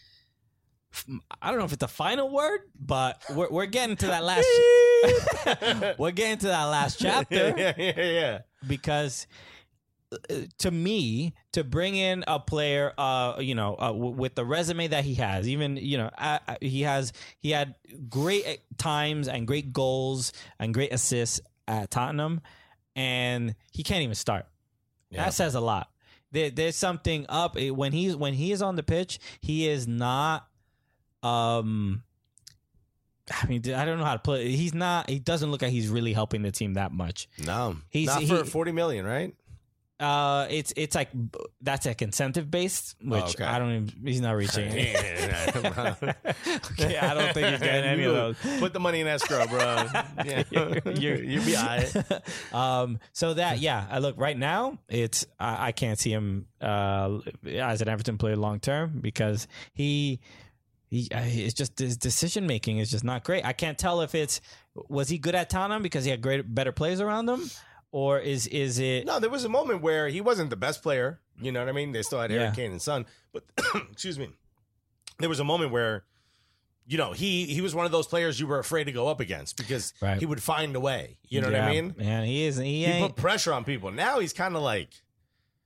I don't know if it's the final word, but we're we're getting to that last. we're getting to that last chapter yeah, yeah, yeah. because uh, to me, to bring in a player, uh, you know, uh, w- with the resume that he has, even you know, uh, uh, he has he had great times and great goals and great assists at Tottenham, and he can't even start. Yeah. That says a lot. There, there's something up eh, when he's when he is on the pitch. He is not. Um, I mean, I don't know how to put it. He's not. He doesn't look like he's really helping the team that much. No, He's- not he- for forty million, right? Uh, it's it's like that's like incentive based, which Oh, okay. I don't even. He's not reaching. Yeah. Okay, I don't think he's getting any of those. Put the money in escrow, bro. Yeah. You're- You'll be all right. um, so that yeah, I look right now. It's I, I can't see him uh, as an Everton player long term because he he uh, it's just his decision making is just not great. I can't tell if it's was he good at Tottenham because he had great better players around him, or is is it No, there was a moment where he wasn't the best player. You know what I mean? They still had Harry Yeah. Kane and Son, but excuse me. There was a moment where, you know, he he was one of those players you were afraid to go up against because Right. he would find a way. You know what I Yeah, mean? Man, he is he He ain't. put pressure on people. Now he's kind of like,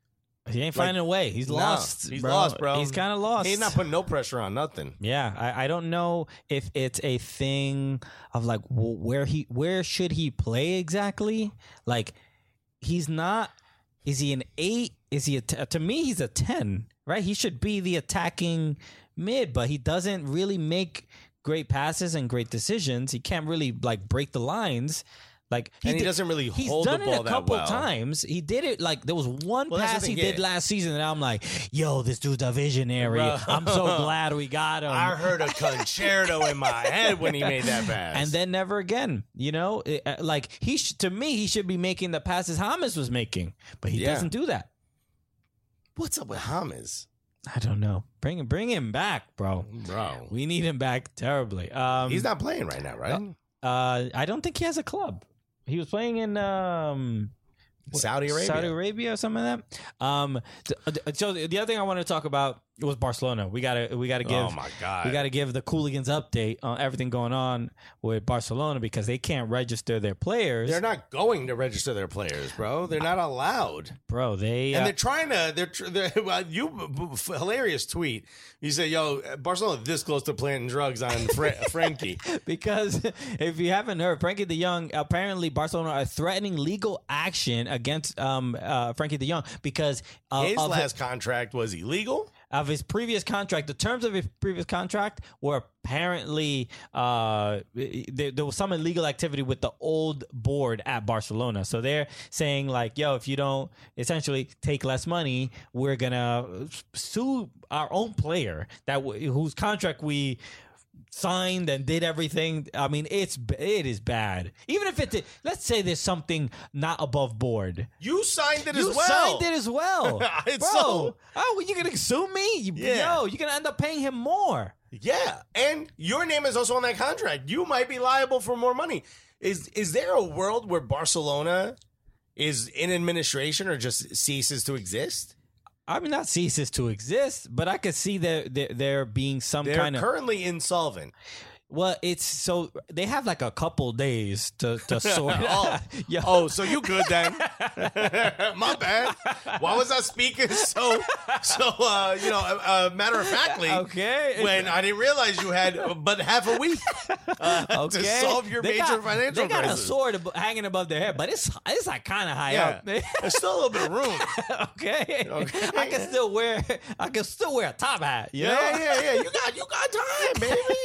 He ain't Like, finding a way. He's no, lost. He's bro. lost, bro. He's kind of lost. He's not putting no pressure on nothing. Yeah, I, I don't know if it's a thing of like well, where he where should he play exactly. Like he's not. Is he an eight? Is he a t- to me? He's a ten, right? He should be the attacking mid, but he doesn't really make great passes and great decisions. He can't really like break the lines. Like And he did- doesn't really he's hold done the ball it a that couple well. times. He did it like there was one Well, that's the pass he thing, did yeah. last season, and I'm like, "Yo, this dude's a visionary. Bro. I'm so glad we got him." I heard a concerto in my head when he made that pass. And then never again. You know, It- uh, like he sh- to me, he should be making the passes James was making, but he Yeah. doesn't do that. what's up with James? I don't know. Bring him, bring him back, bro. Bro. We need him back terribly. Um, He's not playing right now, right? Uh, I don't think he has a club. He was playing in um, Saudi Arabia. Saudi Arabia or something like that. Um, th- so the other thing I wanted to talk about was Barcelona. We gotta we gotta give Oh my God. we gotta give the Cooligans update on everything going on with Barcelona because they can't register their players. They're not going to register their players, bro. They're not allowed. Bro, they And uh, they're trying to. They're, tr- they're well, you hilarious tweet. You say, "Yo, Barcelona this close to planting drugs on Fra- Frankie." because if you haven't heard, Frankie de Jong, apparently Barcelona are threatening legal action against um, uh, Frankie de Jong because uh, His of, last contract was illegal. of his previous contract. The terms of his previous contract were apparently uh, there, there was some illegal activity with the old board at Barcelona. So they're saying like, yo, if you don't essentially take less money, we're gonna sue our own player that w- whose contract we signed and did everything. I mean, it's it is bad. Even if it did, let's say there's something not above board. You signed it You as well. signed it as well, It's bro. so- oh, well, you gonna sue me? You, Yeah. Yo, you're gonna end up paying him more. Yeah, and your name is also on that contract. You might be liable for more money. Is is there a world where Barcelona is in administration or just ceases to exist? I mean, not ceases to exist, but I could see there there, there being some They're kind of. currently insolvent. Well, it's so they have like a couple days to to sort. Oh. Yo, Oh, so you good then? My bad. Why was I speaking so so uh, you know uh, uh, matter of factly? okay. When I didn't realize you had uh, but half a week uh, Okay. to solve your They major got, financial They got crisis. a sword ab- hanging above their head, but it's it's like kind of high Yeah, up. there's still a little bit of room. okay. Okay. I can still wear I can still wear a top hat. You know? Yeah, yeah, yeah. You got you got time,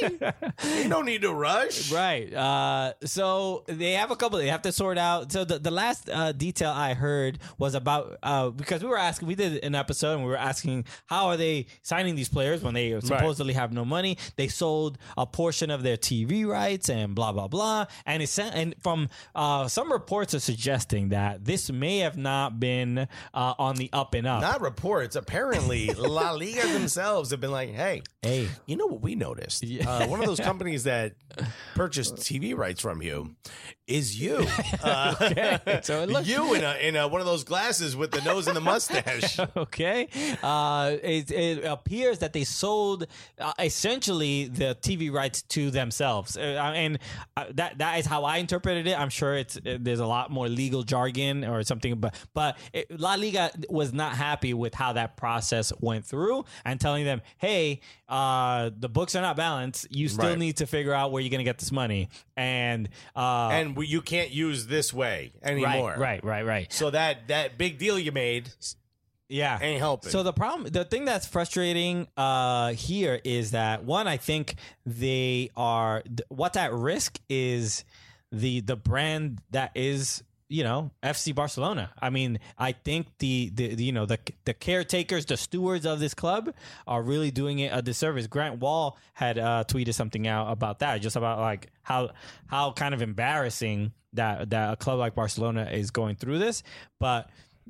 baby. You don't need to rush. Right. Uh, so they have a couple. They have to sort out. So the, the last uh, detail I heard was about uh, because we were asking. We did an episode and we were asking how are they signing these players when they supposedly have no money. They sold a portion of their T V rights and blah blah blah. And it's and from uh, some reports are suggesting that this may have not been uh, on the up and up. Not reports. Apparently, La Liga themselves have been like, "Hey, hey. you know what we noticed? Uh, one of those companies that purchased T V rights from you is you. Uh, Okay. So it looks- you in a in a, one of those glasses with the nose and the mustache. Okay. Uh, it, it appears that they sold uh, essentially the T V rights to themselves, uh, and uh, that that is how I interpreted it. I'm sure it's uh, there's a lot more legal jargon or something, but but it, La Liga was not happy with how that process went through and telling them, hey, uh, the books are not balanced. You still Right. need to figure out where you're gonna get this money, and uh, And we, you can't use this way anymore. right, right, right, right. So that that big deal you made Yeah. ain't helping. So the problem, the thing that's frustrating uh, here is that one, I think they are th- what's at risk is the the brand that is you know F C Barcelona. I mean, I think the, the, the you know the the caretakers, the stewards of this club are really doing it a disservice. Grant Wall had uh, tweeted something out about that, just about like how how kind of embarrassing that that a club like Barcelona is going through this, but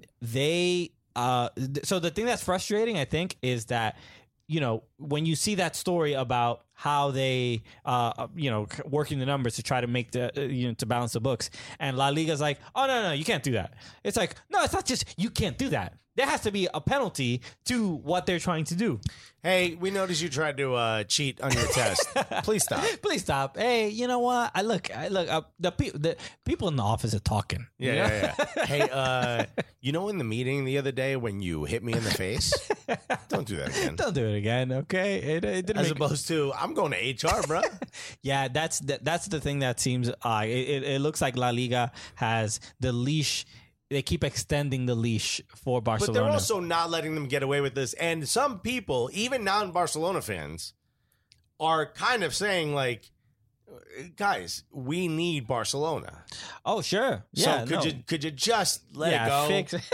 they. Uh, th- so the thing that's frustrating, I think, is that, you know, when you see that story about how they, uh, you know, working the numbers to try to make the, uh, you know, to balance the books. And La Liga's like, oh, no, no, you can't do that. It's like, no, it's not just you can't do that. There has to be a penalty to what they're trying to do. Hey, we noticed you tried to uh, cheat on your test. Please stop. Please stop. Hey, you know what? I look, I look. Uh, the, pe- the people in the office are talking. Yeah, you know? yeah, yeah. Hey, uh, you know, in the meeting the other day when you hit me in the face, don't do that again. Don't do it again, okay? It, it didn't As make opposed to, I'm going to H R, bro. Yeah, that's the, that's the thing that seems odd. It, it, it looks like La Liga has the leash. They keep extending the leash for Barcelona. But they're also not letting them get away with this. And some people, even non-Barcelona fans, are kind of saying, like, guys, we need Barcelona. Oh, sure. So Yeah, could no. you could you just let yeah, it go?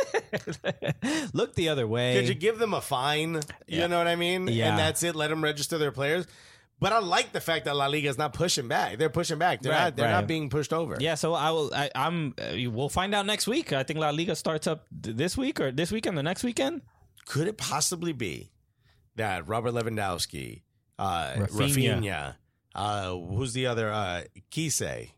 Fix. Look the other way. Could you give them a fine? You Yeah. know what I mean? Yeah. And that's it. Let them register their players. But I like the fact that La Liga is not pushing back. They're pushing back. They're Right, not. They're right. not being pushed over. Yeah, so I will. I, I'm. Uh, we'll find out next week. I think La Liga starts up th- this week or this weekend, the next weekend. Could it possibly be that Robert Lewandowski, uh, Rafinha. Rafinha, uh, who's the other? Uh, Kise,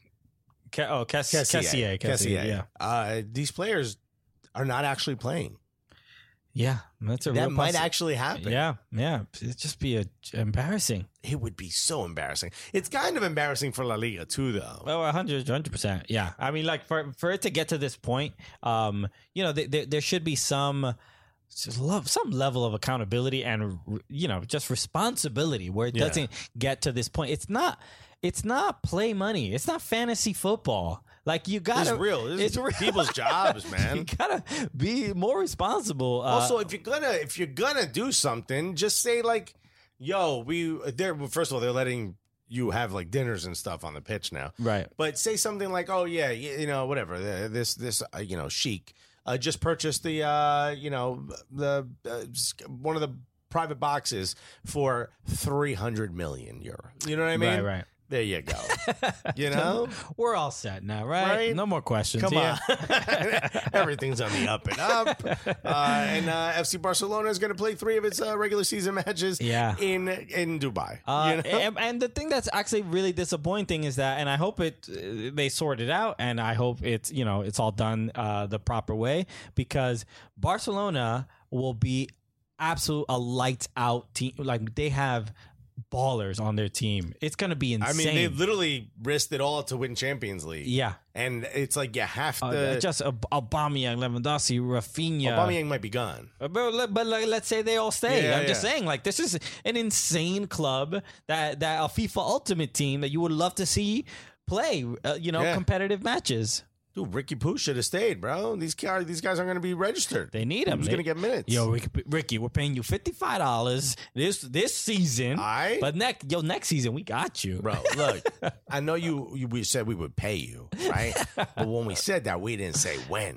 Ke- oh, Kes- Kessié. Kessié. Yeah, Uh, these players are not actually playing. yeah. That's a That real might possi- actually happen. Yeah, yeah. It'd just be a, embarrassing. It would be so embarrassing. It's kind of embarrassing for La Liga too, though. Oh, one hundred percent. Yeah. I mean, like, for for it to get to this point, um, you know, th- th- there should be some just love, some level of accountability and, you know, just responsibility where it Yeah. doesn't get to this point. It's not, it's not play money. It's not fantasy football. Like, you gotta, It's real. This it's is real. people's jobs, man. You gotta be more responsible. Uh, Also, if you're gonna if you're gonna do something, just say like, "Yo, we." They're well, first of all, they're letting you have like dinners and stuff on the pitch now, right. But say something like, "Oh yeah, you, you know, whatever." uh, This this uh, you know, Sheik uh, just purchased the uh, you know the uh, one of the private boxes for three hundred million euro. You know what I mean? Right, right. There you go. You know, We're all set now, right? Right? No more questions. come here. on. Everything's on the up and up. Uh, and uh, F C Barcelona is going to play three of its uh, regular season matches Yeah. in in Dubai. Uh, you know? and, and the thing that's actually really disappointing is that, and I hope it uh, they sort it out, and I hope it's you know it's all done uh, the proper way, because Barcelona will be absolute a lights out team. Like, they have ballers on their team. It's gonna be insane. I mean, they literally risked it all to win Champions League. yeah. And it's like you have to. Uh, just Ab- Aubameyang, Lewandowski, Rafinha. Aubameyang might be gone. Uh, But, let- but like, let's say they all stay. Yeah, I'm just yeah. saying, like, this is an insane club that that a FIFA Ultimate Team that you would love to see play. Uh, you know, Yeah. competitive matches. Dude, Ricky Poo should have stayed, bro. These guys, these guys aren't going to be registered. They need him. Who's They- going to get minutes? Yo, Ricky, Ricky, we're paying you fifty five dollars this this season. Aight. But next, yo, next season we got you, Bro, look, I know you, you. We said we would pay you, right? But when we said that, we didn't say when.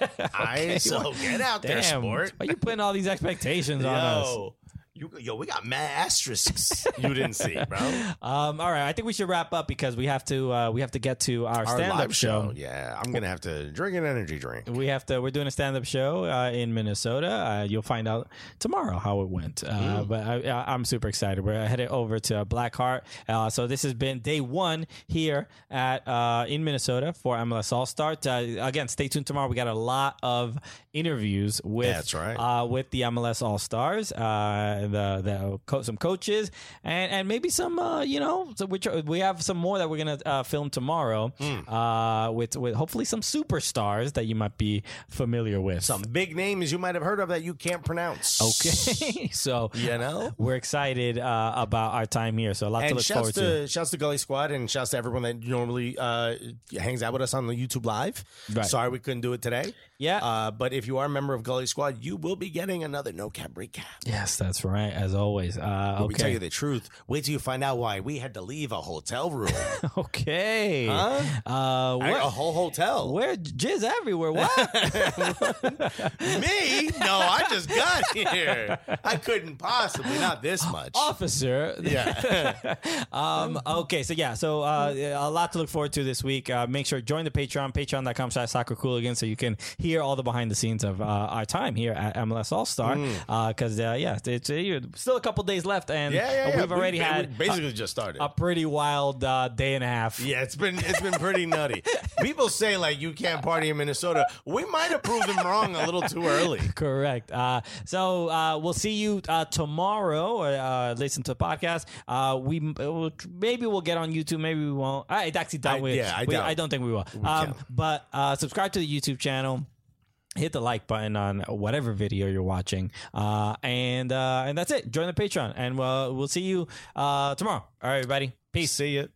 I so get out there, Damn, sport. why you putting all these expectations on us? Yo, you, yo, we got mad asterisks you didn't see, bro. Um, all right, I think we should wrap up because we have to uh, we have to get to our, Our stand-up live show. show. Yeah, I'm gonna have to drink an energy drink. We have to. We're doing a stand-up show uh, in Minnesota. Uh, you'll find out tomorrow how it went. Uh, Mm. But I, I- I'm super excited. We're headed over to Blackheart. Uh, so this has been day one here at uh, in Minnesota for M L S All Star. Uh, again, stay tuned tomorrow. We got a lot of interviews with That's right. uh, with the M L S All Stars. Uh, the the co- some coaches and and maybe some uh, you know. So we tr- we have some more that we're gonna uh, film tomorrow. Hmm. Uh, with with hopefully some superstars that you might be familiar with. Some big names you might have heard of that you can't pronounce. Okay, so You know? we're excited uh, about our time here. So a lot to And look shouts forward to. to, shouts to Gully Squad and shouts to everyone that normally uh, hangs out with us on the YouTube Live. Right. Sorry we couldn't do it today. Yeah. Uh, but if you are a member of Gully Squad, you will be getting another No Cap recap. Yes, that's right. As always. Uh, Where we tell okay. you the truth. Wait till you find out why we had to leave a hotel room. Okay. Huh? Uh, I- where, a whole hotel. where jizz everywhere? What? Me? No, I just got here. I couldn't possibly. Not this much. Officer. Yeah. um, okay, so yeah, so uh, a lot to look forward to this week. Uh, make sure join the Patreon, patreon.com slash soccer cooligan, so you can hear all the behind the scenes of uh, our time here at M L S All Star. Because uh, yeah, it's uh, Year. Still a couple days left, and Yeah, yeah, yeah. we've already we, had we basically just started. a pretty wild uh, day and a half. Yeah, it's been it's been pretty nutty. People say like you can't party in Minnesota. We might have proved them wrong a little too early. Correct. Uh, so uh, we'll see you uh, tomorrow. Or, uh, listen to the podcast. Uh, we we'll, maybe we'll get on YouTube. Maybe we won't. I actually doubt I- we. yeah, I we- doubt. I don't think we will. We um, can't. but uh, subscribe to the YouTube channel. Hit the like button on whatever video you're watching, uh, and uh, and that's it. Join the Patreon, and we'll we'll see you uh, tomorrow. All right, everybody. Peace. See you.